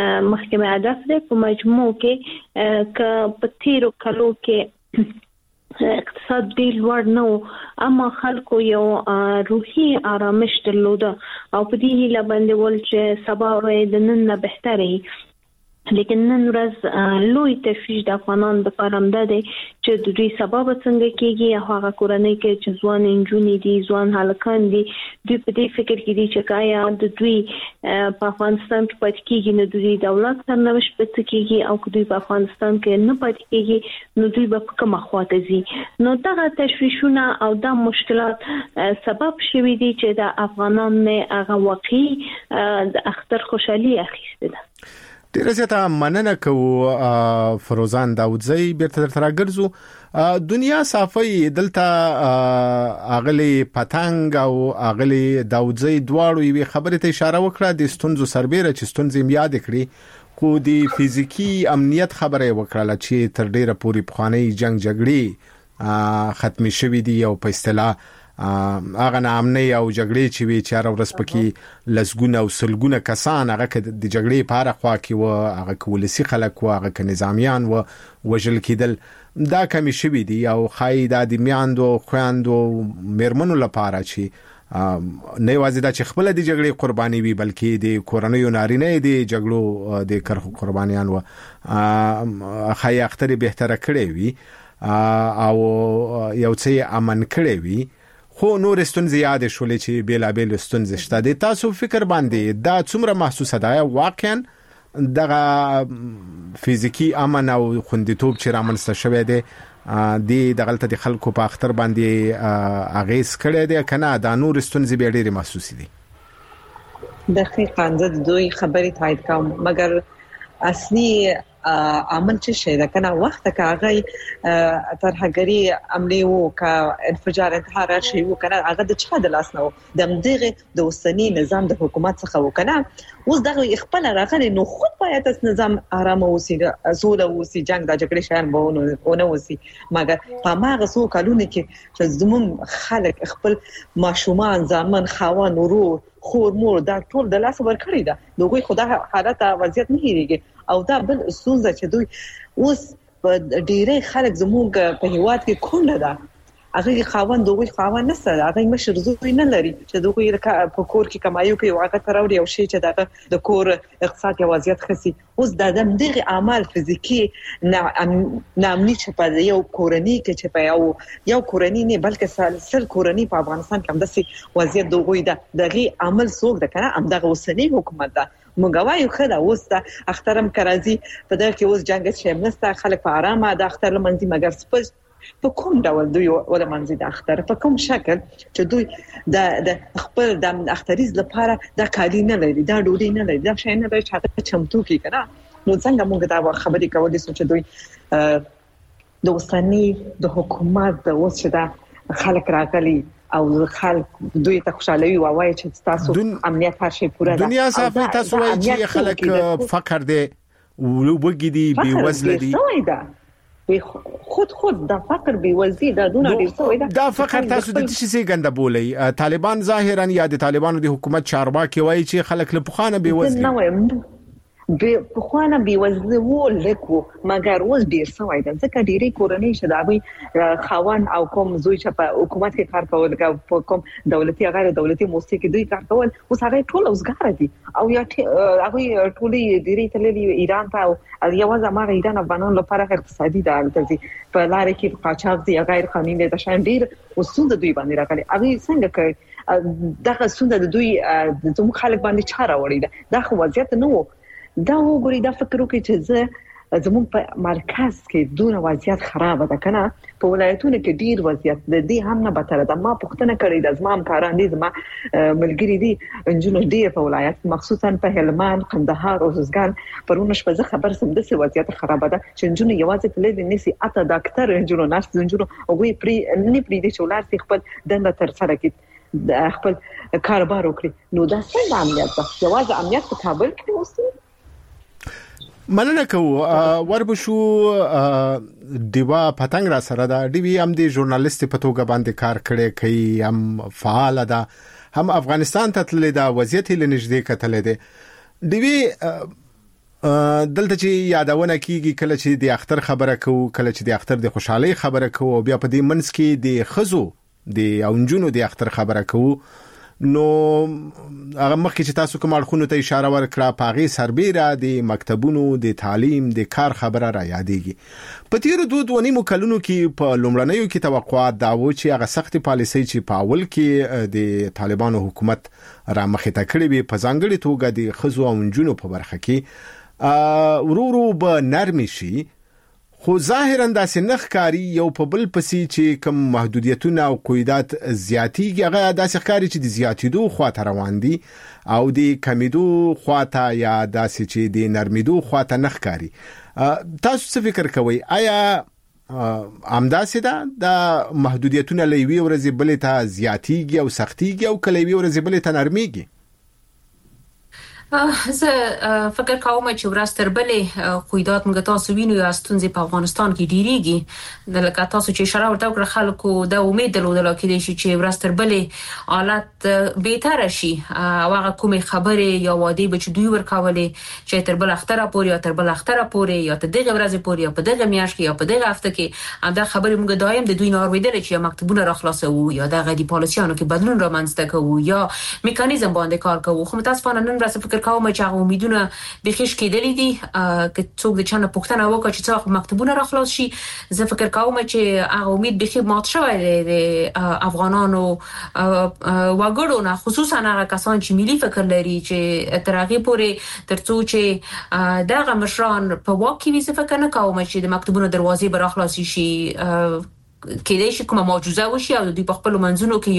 محکمه هدف ده په مجموع کې ک په تیرو کلو کې اقتصاد ډیر لوړ نه و اما خلکو یو روحي آرامش درلوده او په دې هیله باندې ول چې سبا ورځ د نن نه بهتره لیکن نن ورځ لوی تفریح د افغانان د پرمده دي چې د دوی سبب څنګه کېږي هغه کورنۍ کې چې ځوان انجونې دي ځوان هلکان دي دوی په دې فکر کې دي چې کایا د دوی په افغانستان کې پاتې کېږي نو دوی دولت سرنوشت پاتې کېږي او دوی په افغانستان کې نه پاتې کېږي نو دوی به کومه خواته ځي نو دغه تشویشونه او د مشکلات سبب شوي دي چې د افغانان نه هغه واقعي د اختر خوشحالي اخیسته ده. ډیره زیاته مننه کوو فروزان داودزی بیرته تر راګرځو دنیا صافي دلته اغلی پتنګ او اغلی داودزی دواړو یوه خبره ته اشاره وکړه د ستونزو سربېره چې ستونزې یاد کړي خو د فزیکی امنیت خبره وکړه چې تر ډیره پوري بخوانی جنگ جګړې ختمي شوې دي او په اصطلاح هغه نامنه او جګړې چې وی چاره ورس پکې لسګونه او سلګونه کسان هغه د جګړې په اړه خوا کې و هغه کولسي خلک و هغه نظامیان و وجل کېدل دا کمی شوی دی او خای د میاندو خويندو مرمنو لپاره چې نه وازیدا چې خپل د جګړې قرباني وي بلکې د کورنیو نارینه د جګړو د کرخ قربانیان و خای اختر بهتره کړي وي او یو څه امن کړي وي خو نور ستونزې یاد شولې چې بیل بیل ستونزې شته د تاسو فکر باندې دا څومره محسوسه ده واقعا دغه فزیکی امن او خوندیتوب چې رامنځته شوی دی د دغلت د خلکو په اختر باندې اغیز کړی دی کنه دا نور ستونزې به ډېری محسوسې دي دقیقاً د دوی خبرې تایید کوم مګر اصلي عمل چې شي دا کنه وخت کاغه ترهګری عملی وو کا انفجار انتحار شي وو کنه هغه د چا د لاس نه د مدغه د اوسنی نظام د حکومت څخه وو کنه اوس دغه خپل راغلی نو خود باید اس نظام آرام اوسي زول اوسي جنگ د جګړې شان بهونه اونه اوسي مګر په ماغه سو کلونه کې چې زمون خلک خپل ماشومان ځامن خوان ورو خور مور دا ټول د لاس ور کړی دا دوی خدای حالت وضعیت نه هېریږي او دا بل سوزه چې دوی اوس ډیره خلک زموږ په هیواد کې کونډه ده هغه خاوند دوی خاوند نه سره هغه مشر زوی نه لري چې دوی په کور کې کمایو کوي او هغه تراوري او شي چې د کور اقتصاد وضعیت خسي اوس د دغه اعمال فزیکی نامني چې په یو کورنۍ کې چې په یو یو کورنۍ نه بلکې سل کورنۍ په افغانستان کې هم داسې وضعیت دوی ده دغه عمل څوک ده کنه هم دغه اوسنی حکومت ده مګوایو خدا اوس د اخترم کرازي په دغه کې اوس جنگ چې منسته خلک په آرامه د اختر لمنځي مګر سپس په کوم ډول دوی ولا منځي د اختر په کوم شکل چې دوی د د خپل د اختریز لپاره د کالی نه لري دا ډوډۍ نه لري دا شي نه لري چې چمتو کی کنه نو څنګه موږ دا خبرې کولې چې دوی د وسنی د حکومت د وسه خلک راغلي او خلک دوی ته خوشاله وي وایي چې تاسو دن... امنیت هر شي پوره ده دنیا صافي تاسو وایي چې خلک فقر دي وګړي بي وزله دي خود خود دا فقر بي وزي دا دونه ډیر څه ده دا فقر تاسو د څه شي ګنده بولي طالبان ظاهرا یا د طالبانو د حکومت چارواکي وایي چې خلک له پخوانه بي وزي به پخوانه بي وزي وو لیکو مګر اوس ډیر څه ده ځکه ډیری کورنۍ شدابي خوان او کوم زوی چې په حکومت کې کار کول او کوم دولتي غیر دولتي موسسې کې دوی کار کول اوس هغه ټول اوسګار دي او یا هغه ټولي ډیری تللی ایران ته او یوازې ما ایران افغانانو لپاره اقتصادي ده البته په لار کې قاچاق دي غیر قانوني ده شان ډیر وسوند دوی باندې راغلي هغه څنګه کوي دغه سوند د دوی د زموږ خلک باندې چاره وړي ده دا خو وضعیت نه وو دا وګوري دا فکر وکړي چې زه زموږ په مرکز کې دونه وضعیت خراب ده کنه په ولایتونو کې ډیر وضعیت د دې هم نه بتره ده ما پوښتنه کړې ده زما همکاران دي زما ملګری دي انجونو ډیر په ولایت مخصوصا په هلمند قندهار او روزګان پرونه شپه خبر سم د وضعیت خراب ده چې انجونو یوازې په لید نسی اته ډاکټر انجونو ناس انجونو او وی پری نه پری دي چې ولر خپل دنده تر سره کې خپل کاروبار وکړي نو دا څنګه امنیت ده یوازې امنیت په کابل کې اوسي مننه کوو وربشو دیوا پتنګ را سره دا دی هم د ژورنالیست په توګه باندې کار کړي کوي هم فعال ده هم افغانستان ته تللی دا وضعیت لنږدې کتل دي دی دلته چې یادونه کیږي کله چې د اختر خبره کوو کله چې د اختر د خوشحالي خبره کوو بیا په دې منځ کې د خزو د اونجونو د اختر خبره کوو نو هغه مخکې چې تاسو کوم اړخونو ته اشاره ورکړه پاغي سربېره د مکتبونو د تعلیم د کار خبره را یادېږي په تیرو دوه دوه نیمو کلونو کې په لومړنیو کې توقعات دا و چې هغه سخت پالیسي چې په اول کې د طالبانو حکومت را مخې ته کړې وي په ځانګړي توګه د خزو او اونجونو په برخه کې ورورو به نرمي شي خو ظاهرا داسې نخ کاری یو په بل پسې چې کوم محدودیتونه او قیودات زیاتیږي هغه داسې ښکاري چې د زیاتیدو خواته روان دي او د کمیدو خواته یا داسې چې د نرمیدو خواته نخ کاری تاسو څه فکر کوئ آیا امداسې ده د محدودیتونه لوي ورځې بلې ته زیاتیږي او سختیږي او کله وی ورځې بلې ته نرمیږي زه فکر کوم چې ورستر بلې قیودات موږ تاسو وینو یا ستونزې په افغانستان کې ډیریږي د لکه تاسو چې اشاره ورته وکړه خلکو د امید درلودل کېدای چې ورستر بلې حالت بهتر شي او هغه کومې خبرې یا وعده به چې دوی ورکولې چې تر بل اختره پورې یا تر بل اختره پورې یا تر دغه ورځې پورې یا په دغه میاشت کې یا په دغه هفته کې دا خبرې موږ دایم د دوی نارویدل چې مکتوبونه را خلاصو یا دغه دی پالیسیانو کې بدلون را منځته کوو یا میکانیزم باندې کار کوو خو متاسفانه نن ورځ فکر کوم چې هغه امیدونه به خېش کېدلې دي چې څوک د چانه پوښتنه وکړي چې څوک مکتوبونه را خلاص شي زه فکر کوم چې هغه امید به خې مات شوی دی د افغانانو وګړو نه خصوصا هغه کسان چې ملي فکر لري چې تر هغه پورې ترڅو چې دغه مشران په واقعي وسه فکر نه کوم چې د مکتوبونو دروازې به را خلاص شي کېدای شي کومه معجزه وشي او د خپل منځونو کې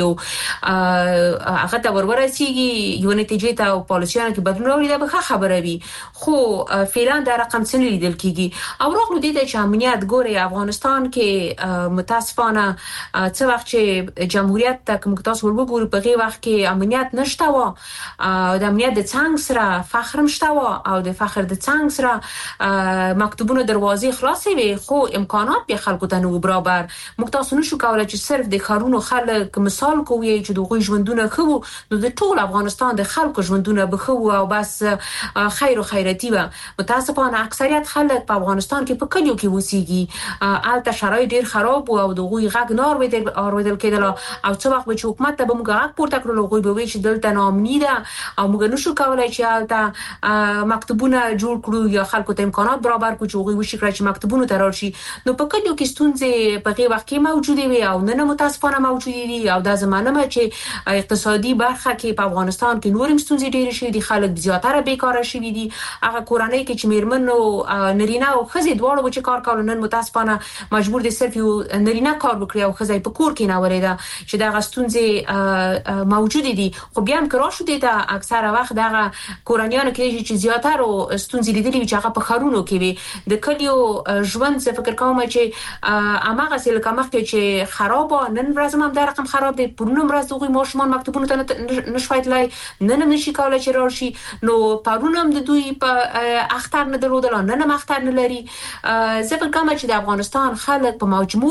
یو هغه ته ورورسیږي یو نتیجه ته او پالیسیانو کې بدلون راوړي دا به خبره وي خو فعلا دا رقم څنګه لیدل کیږي او راغلو دي چې امنیت ګوري افغانستان کې متاسفانه څو وخت چې جمهوریت ته کوم تاسو ورګوري په هغه وخت کې امنیت نشته و د امنیت د څنګه سره فخر مشته و او د فخر د څنګه سره مکتوبونو دروازې خلاصې وي خو امکانات به خلکو ته نو برابر موږ تاسو نشو کولای چې صرف د خارونو خلک مثال کوی چې دغه ژوندونه خو نو د ټول افغانستان د خلکو ژوندونه به خو او بس خیر او خیرتی و متاسفانه اکثریت خلک په افغانستان کې په کلیو کې وسیږي البته شرایط ډیر خراب او دغه غږ نار ویدل اوریدل کېدل او څو وخت چې حکومت ته به موږ غږ پورته کړو غوي به وي چې دلته نامنی ده او موږ نشو کولای چې البته مکتوبونه جوړ کړو یا خلکو ته امکانات برابر کړو چې غوي وشي کړی چې مکتوبونه ترور شي نو په کلیو کې ستونزې په هغه وخت کې موجوده وي او نن متاسفانه موجوده دي او د زمانه چې اقتصادي برخه کې په افغانستان کې نورم ستونزې ډېرې شي دي خلک زیاتره بیکاره شي دي هغه کورنۍ کې چې میرمن او نرینه او خزي دواړو چې کار کول نن متاسفانه مجبور دي صرف یو نرینه کار وکړي او خزي په کور کې نه ورېده چې دا غستونځي موجوده دي خو بیا هم کرا شو دي دا اکثره وخت دغه کورنیانو کې چې زیاتره ستونزې لیدلې چې هغه په خارونو کې وي د کلیو ژوند څه فکر کوم چې اماغه سیل کمخته چې خراب نن ورځ هم دا رقم خراب دی پرونم ورځ دغه ماشومان مکتوبونه ته نشوایتلای نن هم نشي کولای چې راشي نو پرونم د دوی په اختر نه درودل نن هم اختر نه لري زه فکر کوم چې د افغانستان خلک په مجموع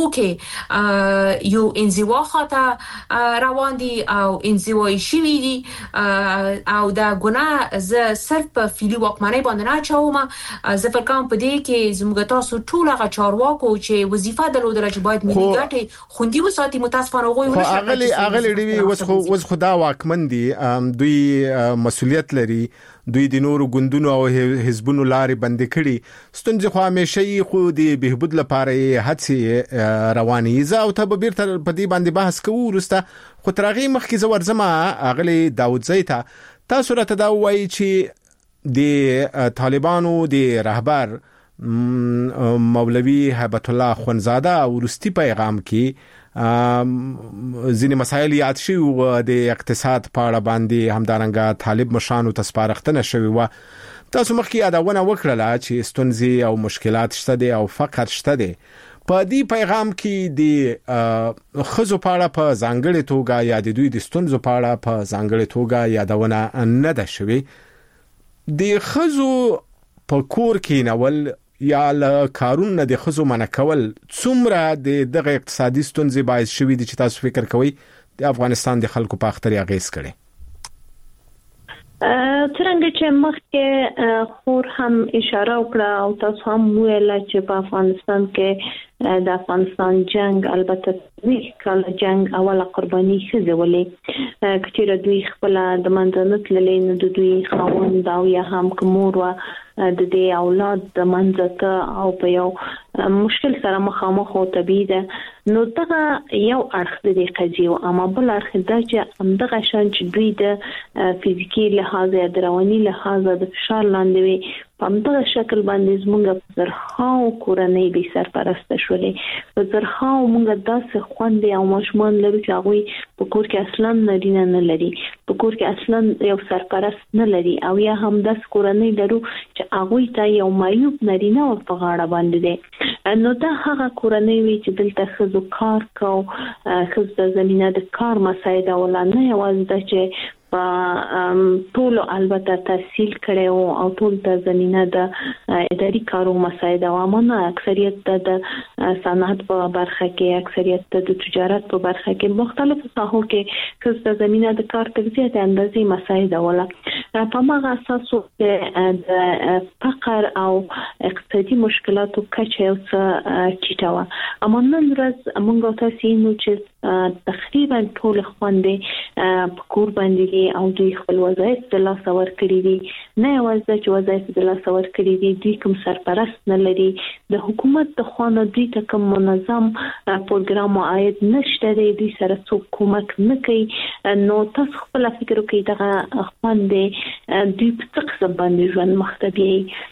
کې یو انزوا خاطه روان دي او انزوای شوی دي او دا ګناه زه صرف په فیلی واکمنۍ باندې نه چوم زه فکر کوم په دې کې زموږ تاسو ټول هغه چارواکو چې وظیفه درلودل چې باید ملي ګټې خوندي وساتي متاسفانه غوي ونه شي اغلی اغلی دی وس خو وس خدا واکمن دي دوی مسؤلیت لري دوی د نورو ګوندونو او حزبونو لارې بند کړي ستونزې خو همیشه خو د بهبود لپاره هڅې روانې زه او ته به بیرته په دې باندې بحث کوو ورسته خو ترغه مخکې زور زما اغلی داوود زیتا تاسو راته دا وایي چې د طالبانو د رهبر مولوی هیبت الله خونزاده ورستی پیغام کې ځینې مسایل یاد شي او د اقتصاد په اړه باندې همدارنګه طالب مشانو تسپارښتنه شوی و تاسو مخکې یادونه وکړه چې ستونزې او مشکلات شته دي او فقر شته دي په دې پیغام کې د خزو په اړه په ځانګړي توګه یا د دوی د ستونزو په اړه په ځانګړي توګه یادونه نه ده شوی د خزو په کور کې نول یا له کارونه د خزو منع کول څومره د دغه اقتصادي ستونزې باعث شوی دي چې تاسو فکر کوئ د افغانستان د خلکو په اختر اغیز کړي څنګه چې مخکې خور هم اشاره وکړه او تاسو هم ویل چې په افغانستان کې د افغانستان جنگ البته وی کله جنگ اوله قرباني شوه ولې کچېره دوی خپل د منځنت للې نه د دوی خاوند او یا هم کومور و د دې اولاد د منځته او په یو مشکل سره مخامخ او طبيعي ده نو دغه یو اړخ د قضیه او اما بل اړخ دا چې همدغه شان چې دوی د فزیکی لحاظ یا رواني لحاظ د فشار لاندې وي په همدغه شکل باندې زموږ په زرخاو کورنۍ به سرپرست شولې په زرخاو موږ داسې خوند او مشمن لري چې هغه په کور کې اصلا نارینه نه لري په کور کې اصلا یو سرپرست نه لري او یا هم داس کورنۍ لرو چې هغه ته یو معیوب نارینه او په غاړه باندې دي نو دا هغه کورنۍ وی چې دلته خزو کار کو خزو زمينه د کار مسایده ولانه یوازې د چې ټول البته تحصیل کړي او ټول د زمينه د اداري کارو مسایده او امانه اکثریت د صنعت په برخه کې اکثریت د تجارت په برخه کې مختلفو ساحو کې خصوص د زمينه د کار تغذیه اندازې مسایده ولا په ماغه اساس د فقر او اقتصادي مشکلاتو کچه او چټاوه اما نن ورځ موږ تاسو نو چې تقریبا ټول خوندې په کور باندې او دوی خپل وظایف د لاس ورکړي دي نه یوازې چې وظایف د لاس ورکړي دي دوی کوم سرپرست نه لري د حکومت د خوا نه دوی ته کوم منظم پروګرام او عاید نشته دی دوی سره څوک کومک نه کوي نو تاسو خپل فکر وکړئ دغه خوندې دوی په څه قسم باندې ژوند مختبي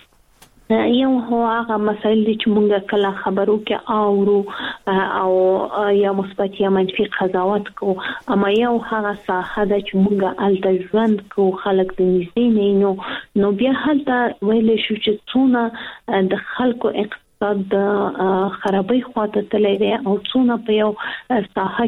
یو هو هغه مسایل چې موږ کله خبرو کې اورو او یا مثبت یا منفي قضاوت کو اما یو هغه ساحه د چې موږ الته ژوند کو خلک د نږدې نه نو نو بیا هلته ویل شو چې څونه د خلکو د خرابې خواته تللی دی او څونه په یو ساحه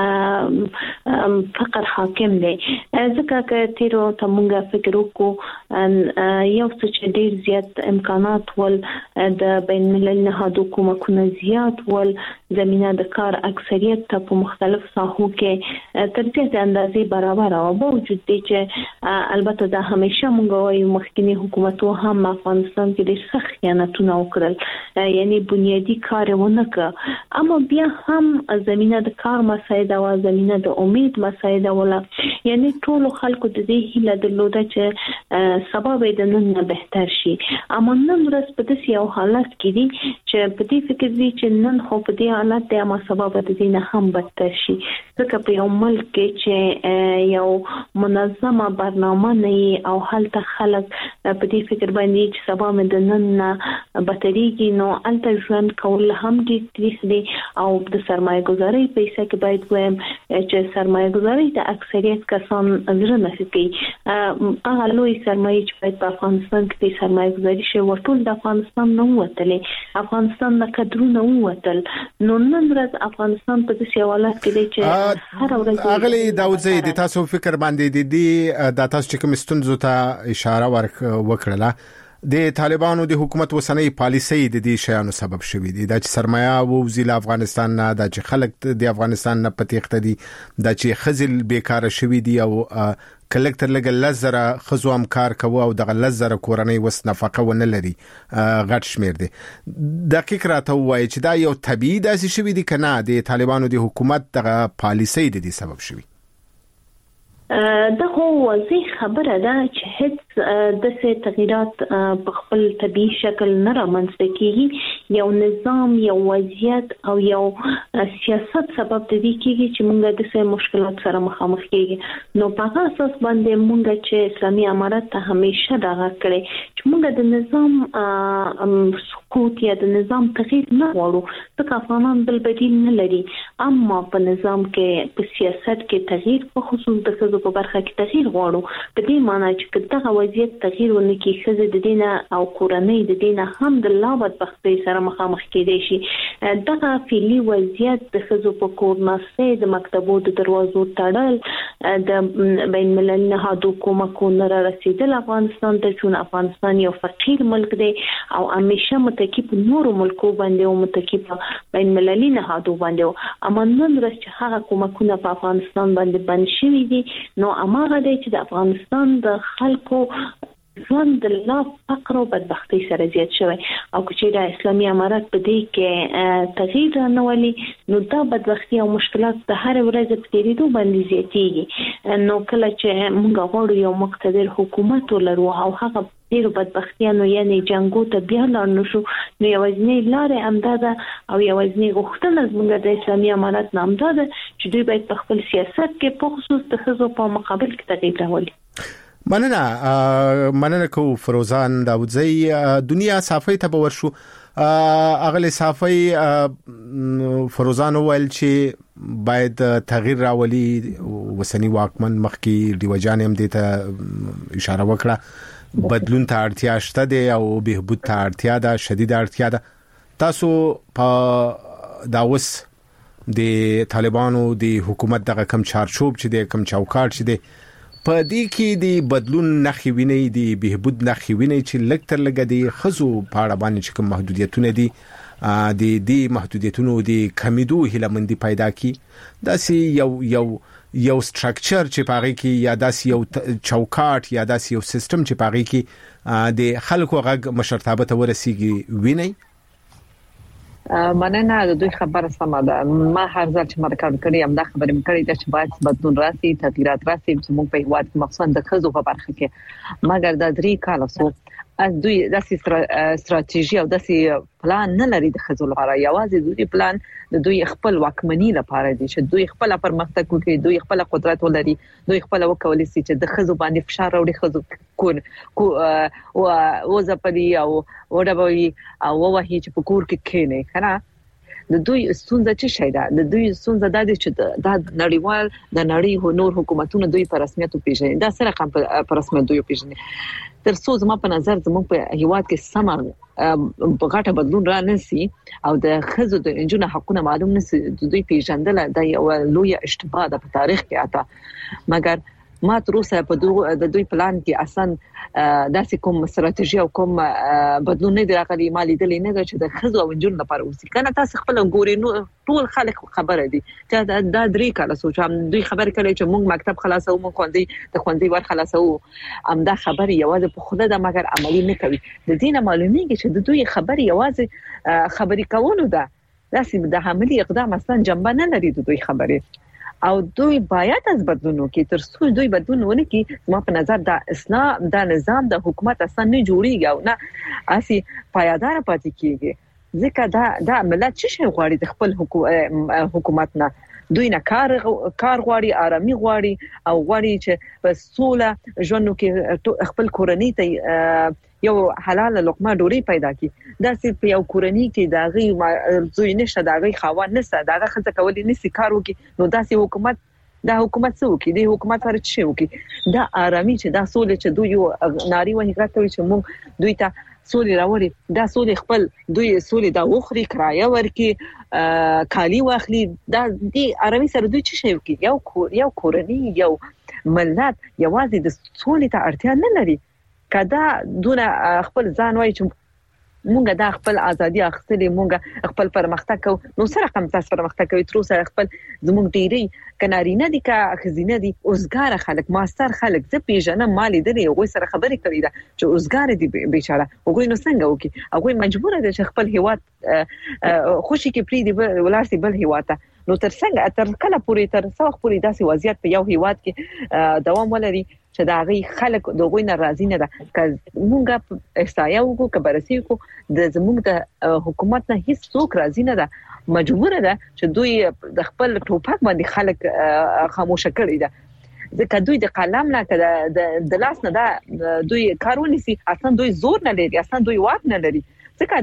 کې فقر حاکم دی ځکه چې تیرو ته موږ فکر وکړو یو څه چې ډیر زیات امکانات ول د بین المللي نهادو کومکونه زیات ول زمينه د کار اکثریت ته په مختلف ساحو کې ترڅه اندازې برابر او باوجود دي چې البته دا همیشه موږ وایو مخکنی حکومتو هم افغانستان کې ډیر سخت خیانتونه وکړل یعنی بنیادی کارونه ک اما بیا هم زمينه د کار مسایده او زمينه د امید مسایده ولا یعنی ټول خلکو د دې هیله درلوده چې سبب د نن نه بهتر شي اما نن ورځ په دې یو حالت کې دي چې په دې فکر دي چې نن خو په دې حالت د ما سبب د دې نه هم بدتر شي ځکه په یو ملک کې چې یو منظمه برنامه نه او هلته خلک په دې فکر باندې چې سبب د نن نه بهتريږي نو الته ژوند کول هم دې تریخ دي او د سرمایه گذاري پیسې کې باید وایم چې سرمایه گذاري د اکثریت کسان زړه نه کوي هغه لوی سرمایه چې باید په افغانستان کې سرمایه گذاري شي ورټول د افغانستان نه وتلې افغانستان نه کډرونه وتل نو نن ورځ افغانستان په دې حالت کې دی چې هر ورځ اغلی داوځي د تاسو فکر باندې د د تاسو چې کوم ستونزو ته اشاره وکړه د طالبانو د حکومت وسنۍ پالیسۍ د دې شیانو سبب شوې دي د سرمایه او وزیل افغانستان نه د خلک د افغانستان نه پتیخته دي د چې خزل بیکاره شوې دي او کلکټر لګل لزره خزو هم کار کوي او د لزره کورنۍ وس نفقه ونه لري غټ شمیر دي دقیق راته وایي چې دا یو طبيعي داسې شوې دي کنه د طالبانو د حکومت د پالیسۍ د دې سبب شوې دا هو واضح خبره ده چې هیڅ د څه تغیرات په خپل طبيعي شکل نه رامنځته کیږي یو نظام یو وضعیت او یو سیاست سبب د دې کیږي چې موږ د څه مشکلات سره مخامخ کیږي نو په اساس باندې موږ چې اسلامي امارت ته همیشه دغه کړی چې موږ د نظام سقوط یا د نظام تغییر نه غواړو ځکه افغانان بل بدیل نه لري اما په نظام کې په سیاست کې تغییر په خصوص د په برخه کې تغییر غواړو په دې معنی چې دغه وضعیت تغییر ونکړي خزه د دینه او کورنۍ د دینه هم د لا بدبختۍ سره مخامخ کېدي شي دغه فعلی وضعیت د خزو په کورناسته د مکتبو د دروازو تړل د بین المللي نهادو کومکونه را رسیدل افغانستان ته، چون افغانستان یو فقیر ملک دی او همیشه متکی په نورو ملکو باندې او متکی په بین المللي نهادو باندې. اما نن ورځ چې هغه کومکونه په افغانستان باندې بند شوي دي، نو هغه دی چې د افغانستان د خلکو ژوند د لا فقر او بدبختی سره زیات شوی، او چې د اسلامي امارات په دې کې تغییر رانولي، نو دا بدبختی او مشکلات د هر ورځ په تیریدو باندې زیاتېږي. نو کله چې موږ غواړو یو مقتدر حکومت ولرو او هغه ډیرو بدبختیانو یعنی جنگو ته بیا لاړ نشو، نو یوازینۍ لارې همدا ده او یوازینۍ غوښتنه زموږ د اسلامي امارات نه همدا ده چې دوی باید په خپل سیاست کې په خصوص د ښځو په مقابل کې تغییر راولي. مننه مننه کو فروزان داودزی. دنیا صافی ته ورشو. اغلی صافی فروزان ویل چې باید تغییر راولي، وسنی واکمن مخکی دیوجان هم دې ته اشاره وکړه، بدلون ته اړتیا شته دی او بهبود ته اړتیا ده، شدید اړتیا ده. تاسو په داوس د طالبانو د حکومت دغه کم چارچوب چې د کم چوکاټ چې د په دې کې د بدلون نخښې ویني، د بهبود نخښې ویني چې لږ تر لږه د خزو په اړه باندې چې کوم محدودیتونه دي د دې محدودیتونو د کمیدو هیلمندي پیدا کی، داسې یو یو یو سټرکچر چې پاره کې یا داسې یو چوکاټ یا داسې یو سیستم چې پاره کې د خلکو غږ مشرتابه ته ورسیږي ویني. مننه د دوی خبره سمه ده. ما هر ځل چې مرکز کړی هم دا خبره مې کړې ده چې باید بدلون راسي، تغیرات راسي چې موږ په هیواد کې مخصوصا د خزو په برخه کې، مګر د درې کال سو دوی داسې استراتیژي او داسې پلان نه لري د خزو لپاره. یوازې دوی پلان د دوی خپل واکمنۍ لپاره دي چې دوی خپل پرمختګ وکړي، دوی خپل قدرت ولري، دوی خپل وکولای شي چې د خزو باندې فشار راوړي، خزو کور او او زپلی او وډبوي او وهي چې په کور کې کېنه کنه. د دوی ستونزه څه شي ده؟ د دوی ستونزه دا دي چې د نړیوال د نړۍ نور حکومتونو دوی په رسمیت پیژني، دا سره کوم په رسمیت دوی پیژني. تر څو زما په نظر زموږ په هیواد کې سم په غاټه بدلون را نسی او د خزو د انجونو حقونه معلوم نسی، دوی پیژندل دا یو لوی اشتباه ده په تاریخ کې آتا. مګر ما تر اوسه په دوه د دوی پلان کې اسان داسې کوم استراتیژي او کوم بدلون نه دی راغلی، مالي دلې نه چې د خزو او انجونو لپاره وسی کنه. تاسو خپل ګوري نو ټول خلک خبره دي چې دا د درې کاله سوچم دوی خبر کړي چې موږ مکتب خلاصو، موږ خوندې د خوندې ور خلاصو، ام دا خبره یوازې په خوده ده مګر عملی نه کوي. د دې نه معلومیږي چې د دوی خبره یوازې خبري کولو ده، داسې د عملی اقدام اصلا جنبه نه لري د دوی خبره. او دوی باید از بدلونو کې تر څو دوی بدلون ونه کې، ما په نظر دا اصلاح دا نظام د حکومت اصلا نه جوړیږي او نه اسی پایدار پاتې کیږي، ځکه دا دا ملت څه شي غواړي د خپل حکومت نه. دوی نه کار کار غواړي، آرامي غواړي او غواړي چې په سوله ژوند کې خپل کورنۍ ته یو حلال لقمه ډوډۍ پیدا کی. دا چې په یو کورنۍ کې دا غي زوی نشه، دا غي خاوند نشه، دا غي خزه کولی نسی کار وکي، نو دا چې حکومت دا حکومت څه وکي؟ د حکومت سره څه وکي؟ دا آرامي چې دا سولې چې دوی یو ناری وه غوښتل چې موږ دوی ته سولې راوړي، دا سولې خپل دوی سولې دا وخري کرایه ورکي، کالی واخلي، دا د آرامي سره دوی څه شي وکي؟ یو یو کورنۍ یو ملت یوازې د سولې ته اړتیا نه لري. کدا دونه خپل ځان وای چې مونږه د خپل ازادي اخستلې، مونږه خپل پرمختګ کو، نو سره کوم تاسو پرمختګ کوي تر سره خپل زموږ ډیری کنارینه دي کا خزینه دي اوسګار خلک ماستر خلک ز پیژنه مالي دي هغه سره خبرې کوي دا چې اوسګار دي بیچاره هغه نو څنګه وکي، هغه مجبور دي چې خپل هیواد خوشي کې پری دی ولاسي بل هیواد نو تر څنګه تر کله پورې تر څو پورې داسې وضعیت په یو هیواد کې دوام ولري چې دا غي خلک دغه ناراضي نه ده. که مونږه احصایه وکړو کبرسي کو د زموږ د حکومت نه هیڅ څوک راضي نه ده، مجبور ده چې دوی د خپل ټوپک باندې خلک خاموش کړي ده، ځکه دوی د قلم نه کړه د لاس نه ده دوی کارونه سي، اصلا دوی زور نه لري، اصلا دوی واک نه لري، ځکه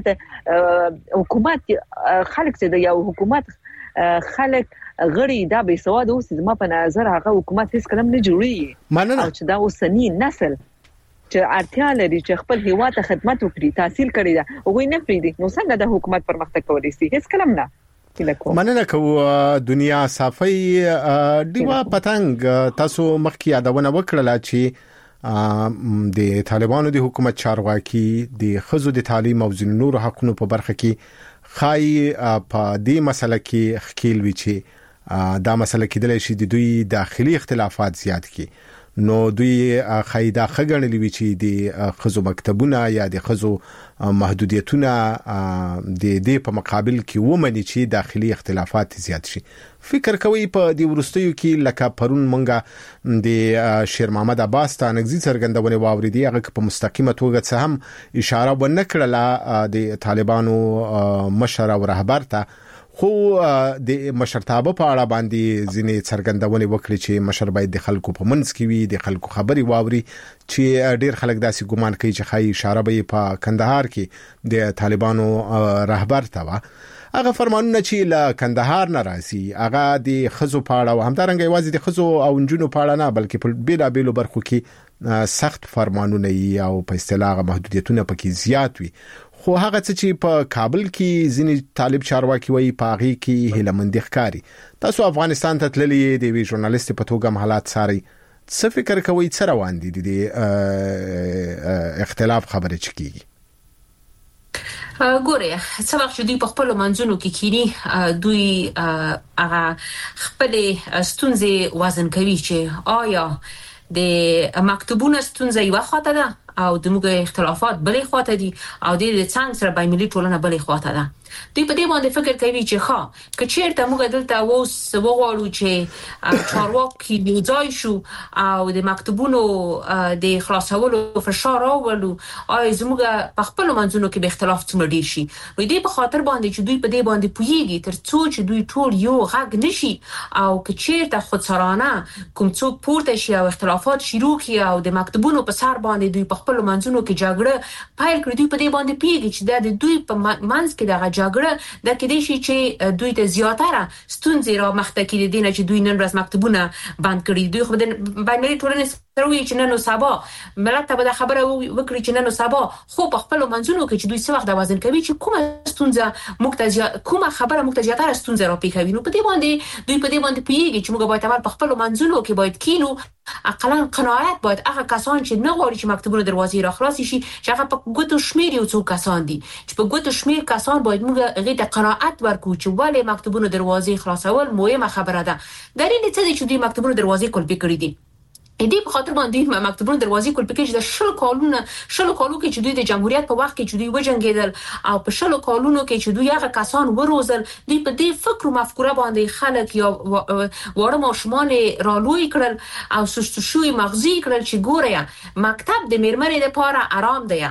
د حکومت خلک چې د یو حکومت خلک غړي دا به سواد اوس زما په نظر هغه حکومت هیڅ کلم نه جوړي. مننه چې دا اوسنی نسل چې اړتیا لري چې خپل هیواد ته خدمت وکړي تحصیل کړي دا وګوي نه پریدي نو څنګه د حکومت پرمختګ کولی شي هیڅ کلم نه مننه کوم دنیا صافي دیوا پتنګ تاسو مخکې یادونه وکړه چې د طالبانو د حکومت چارواکي د خزو د تعلیم او ځینو نور حقوقو په برخه کې خای په دې مسله کې خکیل وی چې دا مسله کې د شي د دوی داخلي اختلافات زیات کی نو دوی خایدا خګنلې وی چې د خزو مکتبونه یا د خزو محدودیتونه د دې په مقابل کې ومني چې داخلي اختلافات زیات شي فکر کوي په دې ورستیو کې لکه پرون مونږه د شیر محمد عباس ته نګزي څرګندونه واوریدي هغه په مستقیمه توګه څه هم اشاره ونکړه د طالبانو مشر او رهبر ته خو د مشرتابه په اړه باندې ځینې څرګندونه وکړي چې مشر باید د خلکو په منځ کې وي د خلکو خبري واوري چې ډیر خلک داسې ګومان کوي چې خای اشاره به په کندهار کې د طالبانو رهبر ته و هغه فرمانونه چې له کندهار نه راځي هغه د خزو په اړه او همدارنګه یوازې د خزو او نجونو په اړه نه بلکې په بیلا بیلو برخو کې سخت فرمانونه او په اصطلاح محدودیتونه پکې زیات وي خو هغه چې په کابل کې ځینې طالب چارواکي وایي پاغي کې هلمندي ښکاری تاسو افغانستان ته تللی دی وی ژورنالیست په توګه حالات ساري څه فکر کوي څه روان دي د اختلاف خبره چکیږي ګوره څه وخت دوی په خپل منځونو کې کینی دوی هغه خپل ستونزې وزن کوي چې آیا د مکتوبونو ستونزې یو خاطر ده او د موږ اختلافات بلې خواته دي او د څنګه سره بای ملي ټولنه بلې خواته ده دوی په دې باندې فکر کوي چې ښه کچېرته موږ دلته اوس وغواړو چې چارواکي یو ځای شو او د مکتوبونو د خلاصولو فشار راولو او زموږ په خپل منځونو کې به اختلاف څومره ډیر شي نو دې په خاطر باندې چې دوی په دې باندې پوهیږي تر څو چې دوی ټول یو غږ نشي او کچېرته خودسرانه کوم څوک پورته شي او اختلافات شروع کړي او د مکتوبونو په سر باندې دوی په خپل منځونو کې جګړه پایل کړي دوی په دې باندې پوهیږي چې د دوی په منځ کې دغه جګړه د کېدې شي چې دوی ته زیاتره ستونزې را مخته کړي دي نه چې دوی نن ورځ مکتوبونه بند کړي دوی خو د باندې ټولنې سره وی چې نن نو سبا ملت ته به خبره وکړي چې نن نو سبا خو په خپل منځونو کې چې دوی څه وخت د وزن کوي چې کومه ستونزه مکتزیا کومه خبره مکتزیاتره ستونزه را پیښوي نو په دې باندې دوی په دې باندې پیږي چې موږ باید په خپل منځونو کې باید کینو اقلا قناعت باید هغه کسان چې نه غواړي چې مکتوبونه دروازې را خلاص شي چې هغه په ګوتو شمیر یو څو کسان دي چې په ګوتو شمیر کسان باید موږ غي د قناعت ورکو چې ولې مکتوبونه دروازې خلاصول مهمه خبره ده دلیل څه دی چې دوی مکتوبونه دروازې کول پکړي دي دې په خاطر باندې مکتوبونه دروازې کول پکې د شل کالونو شل کالو کې چې دوی د جمهوریت په وخت کې چې دوی وجنګیدل او په شل کالونو کې چې دوی هغه کسان وروزل دوی په دې فکر او مفکوره باندې خلک یا وړه ماشومان رالوي کړل او سستشوي مغزي کړل چې ګوره مکتب د میرمنې لپاره آرام دی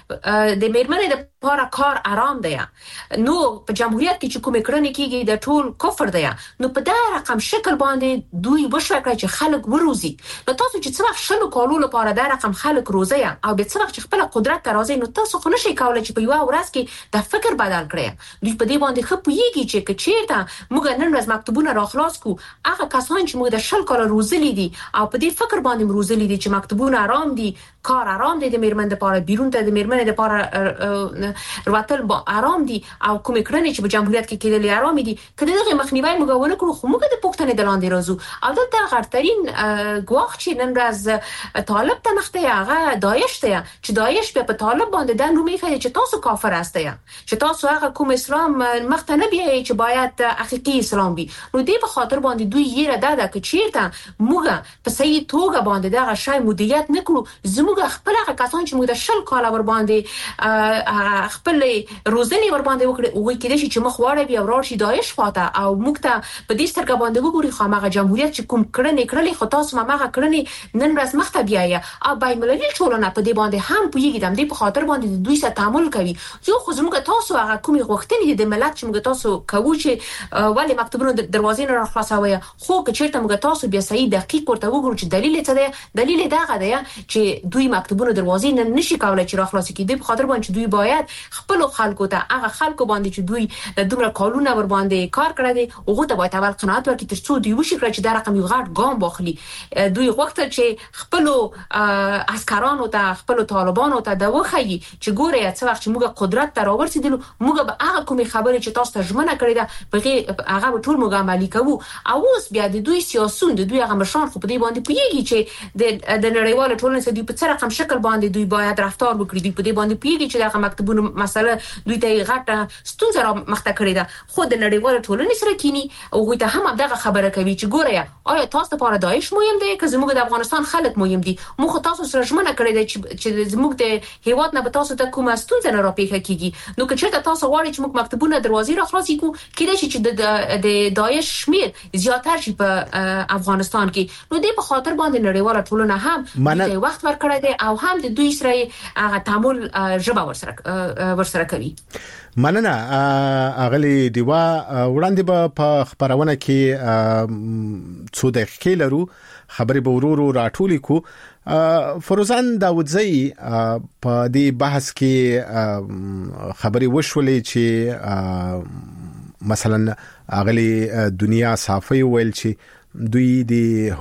د میرمنې د لپاره کار آرام دی نو په جمهوریت کې چې کوم کړنې کیږي د ټول کفر دی نو په دا رقم شکل باندې دوی وشو کړی چې خلک وروزي نو تاسو چې څو وخت شلو کالو لپاره دا رقم خلک روزي او به څو وخت خپل قدرت ته راځي نو تاسو خو نشئ کولای چې په یو ورځ کې د فکر بدل کړئ دوی په دې باندې خپويږي چې کچېرته موږ نن ورځ مکتوبونه راخلاص کو هغه کسان چې موږ د شل کال روزلي دي او په دې فکر باندې روزلي دي چې مکتوبونه آرام دي کار آرام دي د میرمن لپاره بیرون ته د میرمن لپاره رواتل با آرام دي او کوم کړنې چې په جمهوریت کې کېدلې آرام دي کله دغه مخنیوي موږ ونه کړو خو موږ د پښتنې د لاندې راځو او دلته غړترین ګواښ چې نن ورځ طالب ته مخته هغه داعش ته چې داعش په طالب باندې د نومې خلک چې تاسو کافر هسته چې تاسو هغه کوم اسلام مخته نه بیاي چې باید حقيقي اسلام وي نو دې په خاطر باندې دوی یې را ده چې چیرته موږ په صحیح توګه باندې دغه شای مدیریت نکړو زموږ خپل هغه کسان چې موږ د شل کال ور باندې خپل روزنی ور باندې وکړي او کې دي چې مخ واړه بیا ورور شي داعش فاته او موږ ته په دې سترګه باندې وګوري خو هغه جمهوریت چې کوم کړنې کړلې خو تاسو ما هغه کړنې نن ورځ مخ ته بیاي او بای ملي ټولنه په دې باندې هم پوهیږي د دې په خاطر باندې دوی سره تعامل کوي یو خو زموږ تاسو هغه کومي غوښتنې د ملت چې موږ تاسو کوو چې ولې مکتوبونه دروازې نه راخلاصوي خو که چیرته موږ تاسو بیا صحیح دقیق ورته وګورو چې دلیل څه دی دلیل دا غده چې دوی دوی مکتبونو دروازې نه نشي کولای چې راخلاص کړي. د خاطر باندې دوی باید خپل خلکو ته هغه خلکو باندې چې دوی د دومره کالونه ور باندې کار کړی دي هغه ته باید اول قناعت ورکړي تر څو دوی وشي کړي چې دا رقم یو غټ ګام واخلي. دوی وخت چې خپل عسکرانو ته خپل طالبانو ته د وخی چې ګوره څه وخت چې موږ قدرت ته راورسېدلو موږ به هغه کومې خبرې چې تاسو ته ژمنه کړې ده بغیر هغه ټول موږ عملي کوو. او اوس بیا د دوی سیاسون د دوی هغه مشران خو په دې باندې پیږي چې د د نړیوال ټولنې سره دوی په څه رقم شکل باندې دوی باید رفتار وکړي. دوی په دې باندې پیږي چې دغه مکتبونو مسله دوی ته غټه ستونزه را مخته کړې ده. خو د نړیوال ټولنې سره کینی او غوي ته هم دغه خبره کوي چې ګوره آیا تاسو لپاره داعش مهم دی که زموږ د افغانستان خلک مهم دي؟ موږ تاسو سره ژمنه کړې ده چې زموږ د هیواد نه به تاسو ته کومه ستونزه نه راپېښه کیږي. نو که چېرته تاسو غواړئ چې موږ مکتبونه دروازې راخلاصې کړو کېدای شي چې د د داعش شمیر زیاتر شي په افغانستان کې. نو دې په خاطر باندې نړیواله ټولنه هم د وخت ورکړی دی او هم د دوی سره هغه تعامل ژبه ورسره ورسره کوي. مننه اغلی دیوا وړاندې به په خبرونه کې څو دقیقې لرو خبرې به ورورو راټولې کو. فروزان داودزئی په دې بحث کې خبرې وشولې چې مثلا اغلی دنیا صافي ویل چې دوی د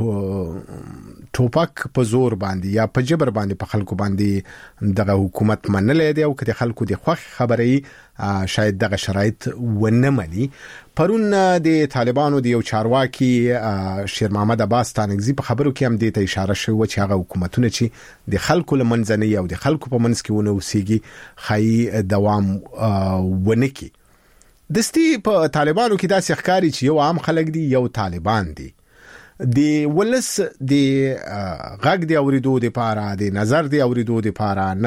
ټوپک په زور باندې یا په جبر باندې په خلکو باندې دغه حکومت منلې دی او کله خلکو د خوښ خبرې شاید دغه شرایط ونه مني. پرون د طالبانو د یو چارواکي شیر محمد عباس تانګزي په خبرو کې هم د ته اشاره شوی چې هغه حکومتونه چې د خلکو لمنځنۍ او د خلکو په منځ کې ونه وسیږي خای دوام ونکي. دستی په طالبانو کې داسې ښکاری چې یو عام خلک دي یو طالبان دي. د ولس د غږ دی اوریدو د پاره د نظر دی اوریدو د پاره نه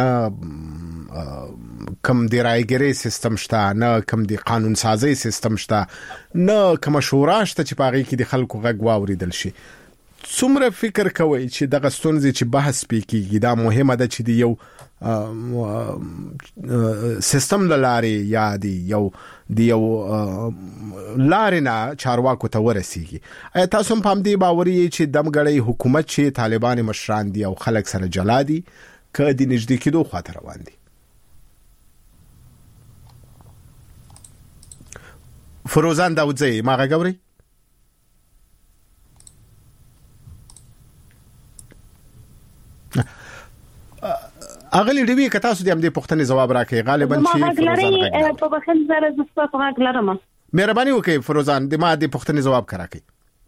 کم دی رایګری سیستم شته نه کم دی قانون سازي سیستم شته نه کوم شورا شته چې پاره کې د خلکو غږ واوریدل شي. څومره فکر کوي چې دغه ستونزې چې بحث پکې دا مهمه ده چې دی یو سیستم لارې یا دی یو دی یو لارې نه چارواکو ته ورسیږي؟ آیا تاسو هم په دې باور یې چې دمګړی حکومت چې طالبان مشران دي او خلک سره جلا دي که د نږدې کېدو خاطر روان دي؟ فروزان داودزئی ما غږوري اغلی ډیوی که تاسو دې هم دې پوښتنې جواب راکړئ غالبا چې فروزان په بخښنه زره د تاسو غږ لرم. مهرباني وکړئ فروزان د ما دې پوښتنې جواب کراکئ.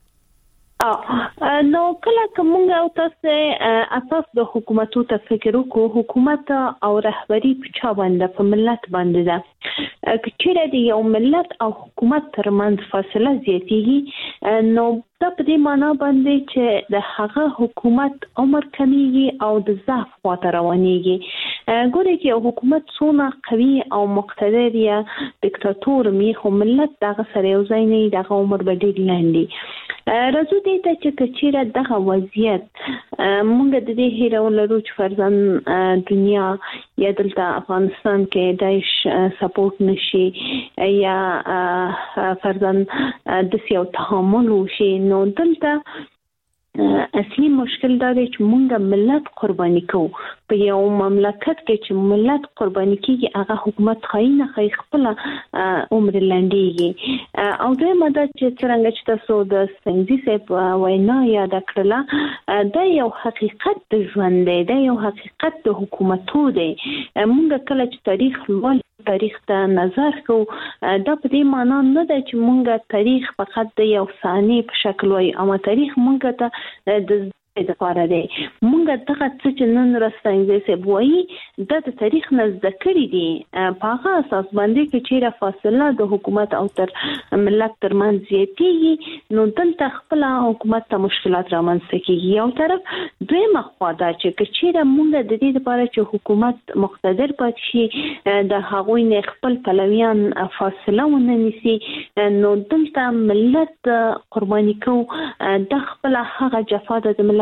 اه نو کله کومه او تاسو اساس د حکومتو ته فکر وکړو حکومت او رهبری په چا باندې په ملت باندې ده. کچېره دی یو ملت او حکومت ترمنځ فاصله زیاتېږي نو دا په دې معنی باندې چې د هغه حکومت عمر کمیږي او د ضعف خواته روانېږي. ګورې چې حکومت څونه قوي او مقتدر یا دیکتاتور می خو ملت دغه سره یو ځای نه دغه عمر به ډېر لاندې. راځو دې ته چې کچېره دغه وضعیت موږ د دې هیرو لرو چې فرضاً دنیا یا دلته افغانستان کې داعش سپورټ نشي یا فرضاً د سیاو تحمل وشي نو دلته اصلي مشکل دا دی چې موږ ملت قرباني کوو. په یو مملکت کې چې ملت قرباني کیږي هغه حکومت خاينه خای خپل عمر لاندېږي. او دوی مده چې څنګه چې تاسو د سنجي صاحب وینا یاد کړل دا یو حقیقت د ژوند دی دا یو حقیقت د حکومتو دی. موږ کله چې تاریخ ول تاریخ ته نظر کو دا په دې معنی نه ده چې مونږه تاریخ فقط د یو ثانیه په شکل وای اما تاریخ مونږ ته د د لپاره دی. مونږ دغه څه چې نن راستنګې سه بوي د تاریخ نه ذکر دي په هغه اساس باندې چې چیرې فاصله د حکومت او تر ملت ترمنځ زیاتېږي نو دلته خپل حکومت ته مشکلات رامنځته کیږي. یو طرف دویمه خوا دا چې چیرې مونږ د دې لپاره چې حکومت مقتدر پاتې شي د هغوی نه خپل پلویان فاصله ونیسي نو دلته ملت قرباني کو د خپل هغه جفا د ملت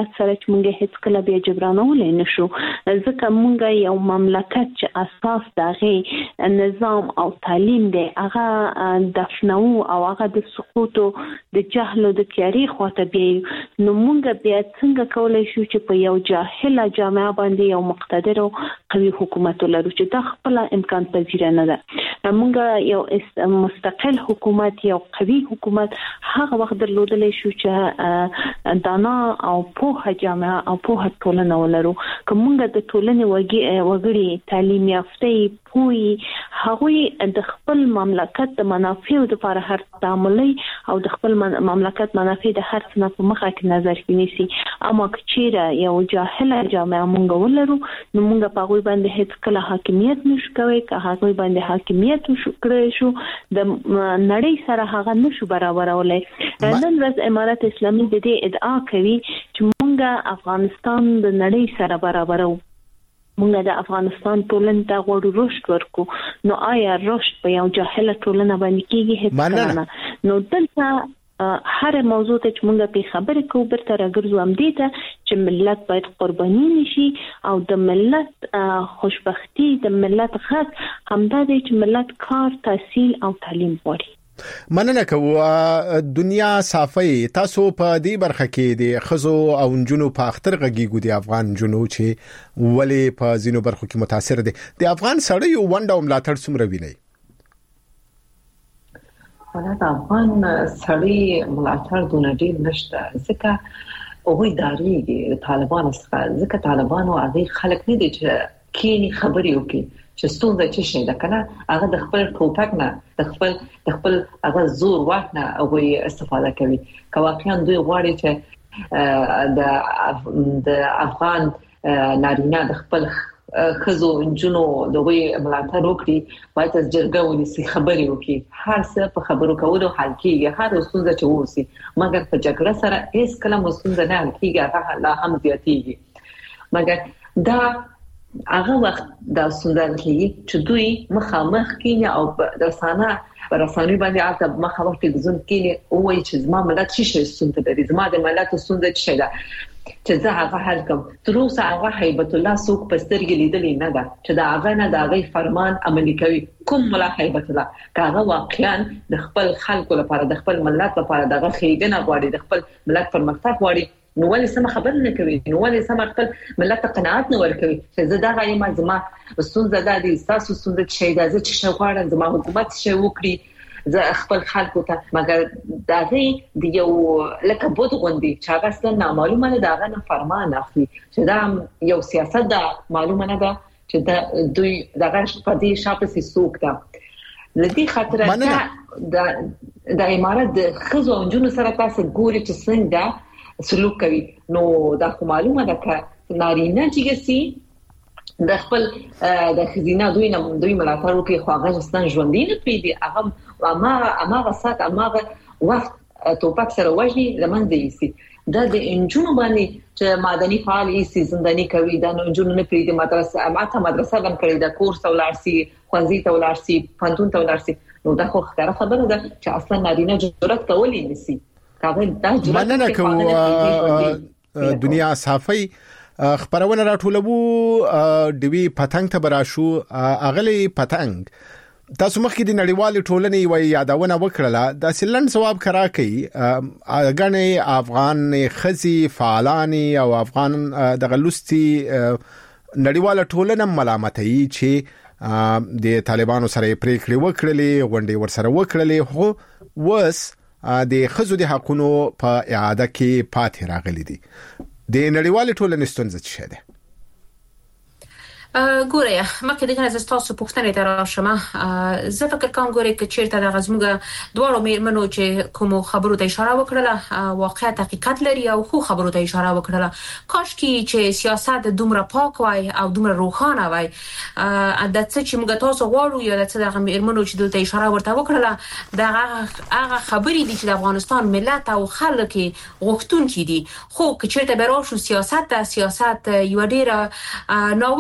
هیواد سره چې موږ هیڅ کله بیا جبرانولای نشو، ځکه موږ یو مملکت چې اساس دغه نظام او تعلیم دی هغه دفنو او هغه د سقوط د جهل او د تیاری خواته بیا نو موږ بیا څنګه کولای شو چې په یو جاهله جامعه باندې یو مقتدر او قوي حکومت ولرو چې دا خپل امکان پذیر نه ده. موږ یو مستقل حکومت یو قوي حکومت هغه وخت درلودلی شو چې دانا او پوهه جامعه او پوهه ټولنه ولرو. کومه د ټولنې وګړي تعلیم یافته پوي هغه د خپل مملکت د منافعو لپاره هر تعاملي او د خپل مملکت منافع د هر څه په مخه کې نظر کینیسي. اما کچیره یو جاهله جامعه مونږ ولرو نو مونږ په هغه باندې هیڅ کله حاکمیت نشو کوي، که هغه باندې حاکمیت شو کړی شو د نړۍ سره هغه نشو برابرولای. نن ورځ امارات اسلامي د دې ادعا کوي چې مونږ افغانستان د نړۍ سره برابرو، مونږ د افغانستان ټولنې ته غوړو رشد ورکو. نو آیا رشد په یو جاهله ټولنه باندې کیږي؟ هیڅ نه. نو دلته هر موضوع ته چې مونږ په خبره کوو برته راګرځو هم دي ته چې ملت باید قرباني نشي او د ملت خوشبختی د ملت غږ همدا دی چې ملت کار، تحصیل او تعلیم غواړي. مننه کوو. دنیا صافي تاسو په دې برخه کې د خزو او جنونو په اختر غږیږي د افغان جنونو چې ولې په زینو برخو کې متاثر دي. د افغان سړی یو ونډه ملاتړ څومره ویني؟ د افغان سړی ملاتړ دونه ډیر نشته، ځکه هغه داریږي طالبان څخه، ځکه طالبان او هغه خلک نه دي چې کینی خبري وکي چې ستونزه چې شي دا کنه هغه د خپل ټوپک نه د خپل د خپل هغه زور واکنه او استفاده کوي. که واقعا دوی غواړي چې د د افغان نارینه د خپل خزو انجنو دغه ملاتړ وکړي، باید از جرګه ونیسي، خبري وکړي، هر څه په خبرو کولو حل کیږي، هر ستونزه چې وسی، مګر په جګړه سره هیڅ کله ستونزه نه حل کیږي، هغه لا هم زیاتېږي. مګر دا هغه وخت دا ستونزه کیږي چې دوی مخامخ کینی او رسانه رسانوي باندې البته مخامخ تلویزیون کینی او وایي چې زما ملت شي شي ستونزه لري، زما د ملت ستونزه شي ده چې زه هغه حل کوم. تر اوسه هغه هیبت الله څوک په سترګې لیدلې نه ده چې دا هغه نه دا غي فرمان عملي کوي. کوم ملا هیبت الله هغه واقعا د خپل خلکو لپاره د خپل ملت لپاره دغه خېګنه غواړي، د خپل ملت پرمختګ غواړي، نو ولې سم خبر نه کوي؟ نو ولې سم خپل ملت ته قناعت نه ورکوي چې زه دا غواړم ما زما ستونزه ده دي تاسو ستونزه شي دا زه چې غواړم زما حکومت شي وکړي زه خپل خلکو ته، مګر دا غي د یو لکه بود غوندي چې هغه ستنه معلومه نه دا غنه فرمان اخلي چې دا یو سیاست ده، معلومه نه ده چې دا دوی دغه په دې شاته سي سوق ده. لدی خاطر دا د امارات د خزو انجونو سره تاسو ګوري چې څنګه سلوک کوي. نو دا معلومه ده چې نارینه چې سي د خپل د خزینه دوی نه دوی ملاتړ وکي، خو هغه ستن ژوندۍ نه پیډي، هغه اما اما غسات اما وخت توپک سره وژني لمنځه یسي. دا د انجونو باندې چې مدني فعال یې زنداني کوي، دا نو انجونو نه پیډي، مدرسه ماته مدرسه باندې کړی دا کورس ولارسي، خوځي ته ولارسي، پندون ته ولارسي. نو دا خو ښکاره خبره ده چې اصلا نارینه جرأت کولی نسی. مننه کوو. دنیا صافي خبرونه راټولو دوی پتنګ ته براشو. اغلی پتنګ تاسو مخکې د نړیوال ټولنې وی یادونه وکړه، د سلند ثواب کرا کوي اګنې افغان خزي فعالانی او افغان د غلوستي نړیوال ټولنه ملامتي چې د طالبانو سره پریکړې وکړلې، غونډې ورسره وکړلې، خو وس د خزو د حقونو په اعاده کې پاتې راغلي دي. د نړیوال ټولنې ستونزه څه ده؟ ګوره مکه دغه از تاسو پوښتنه دراشم. زه فکر کوم ګوره چې چیرته د غزموګه دوړو میرمنو چې کوم خبرو ته اشاره وکړه واقعا حقیقت لري او خو خبرو ته اشاره وکړه. کاش کې چې سیاست دومره پاک وای او دومره روښانه وای. د څه چې موږ تاسو غواړو یا د څه د میرمنو چې دلته اشاره ورته وکړه دا هغه خبرې دي چې د افغانستان ملت او خلک غوښتونکي دي. خو چې چیرته به راشو سیاست د سیاست یو ډیره ناوړي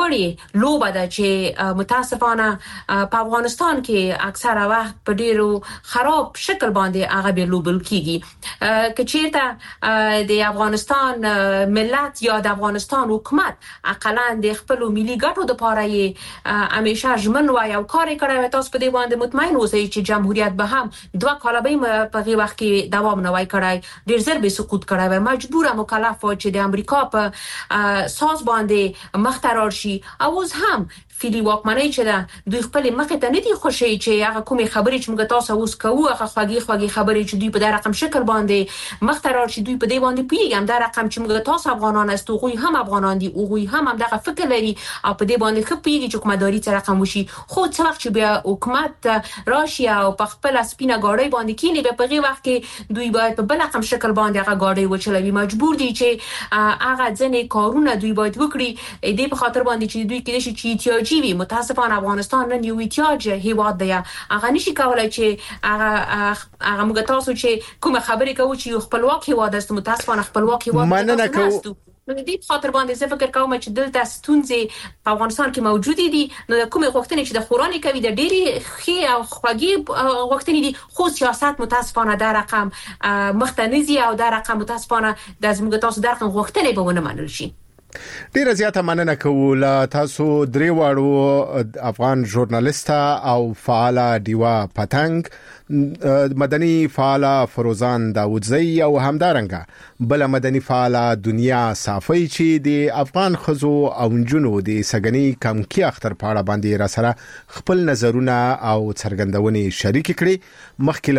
لوبه ده چې متاسفانه په افغانستان کې اکثره وخت په ډیرو خراب شکل باندې هغه به لوبل کیږي. کچېرته د افغانستان ملت یا د افغانستان حکومت اقلا د خپل ملي ګټو د پاره یې همیشه ژمن وای او کار کړی، تاسو په دې باندې مطمئن اوسئ چې جمهوریت به هم دوه کاله به په هغه وخت کې دوام نه وای کړی، ډیر زر به سقوط کړی و، مجبور مکلف و چې د امریکا په ساز باندې مخترار شي. او اوس هم فیلی واکمنۍ چې ده دوی خپل مخې ته نه دي خوشي چې هغه کومې خبرې چې موږ تاسو اوس کوو هغه خوږی خوږی خبرې چې دوی په دغه رقم شکل باندې مخترار شي، دوی په دې باندې پیږم دا رقم چې موږ تاسو افغانان است، او هم افغانان دي، او هم هم دغه فکر لري او په دې باندې خپيږي چې حکومتداري څه رقم وشي. خو څه وخت چې بیا حکومت راشي او په خپل سپینه گاډي باندې کینی به په هغه وخت کې دوی باید په بل رقم شکل باندې هغه گاډي وچلوي، مجبور دي چې هغه ځنې کارونه دوی باید وکړي دې په خاطر باندې چې دوی کې شي چې احتیاجي وي. متاسفانه افغانستان نن یو احتیاج هیواد دی، هغه نشي کولای چې هغه هغه موږ تاسو چې کوم خبرې کوو چې خپلواک هیواد است، متاسفانه خپلواک هیواد مننه کوم. نو دې خاطر باندې زه فکر کوم چې دلته ستونزې په افغانستان کې موجود دي. نو کومه غوښتنې چې د خورانې کوي د ډېری خي او خوږی غوښتنې دي، خو سیاست متاسفانه دا رقم مختنزي او دا رقم متاسفانه د زموږ تاسو د رقم غوښتنې به ونه منل شي. ډیره زیاته مننه کوم لا تاسو درې واړو افغان ژورنالیسټه او فعاله دیوا پتنګ، مدني فعاله فروزان داوودزی او همدارنګه بل مدني فعاله دنیا صافی چې د افغان خزو او جنو د سګنی کمکی اختر پاړه باندې را سره خپل نظرونه او څرګندونې شریک کړي. مخکې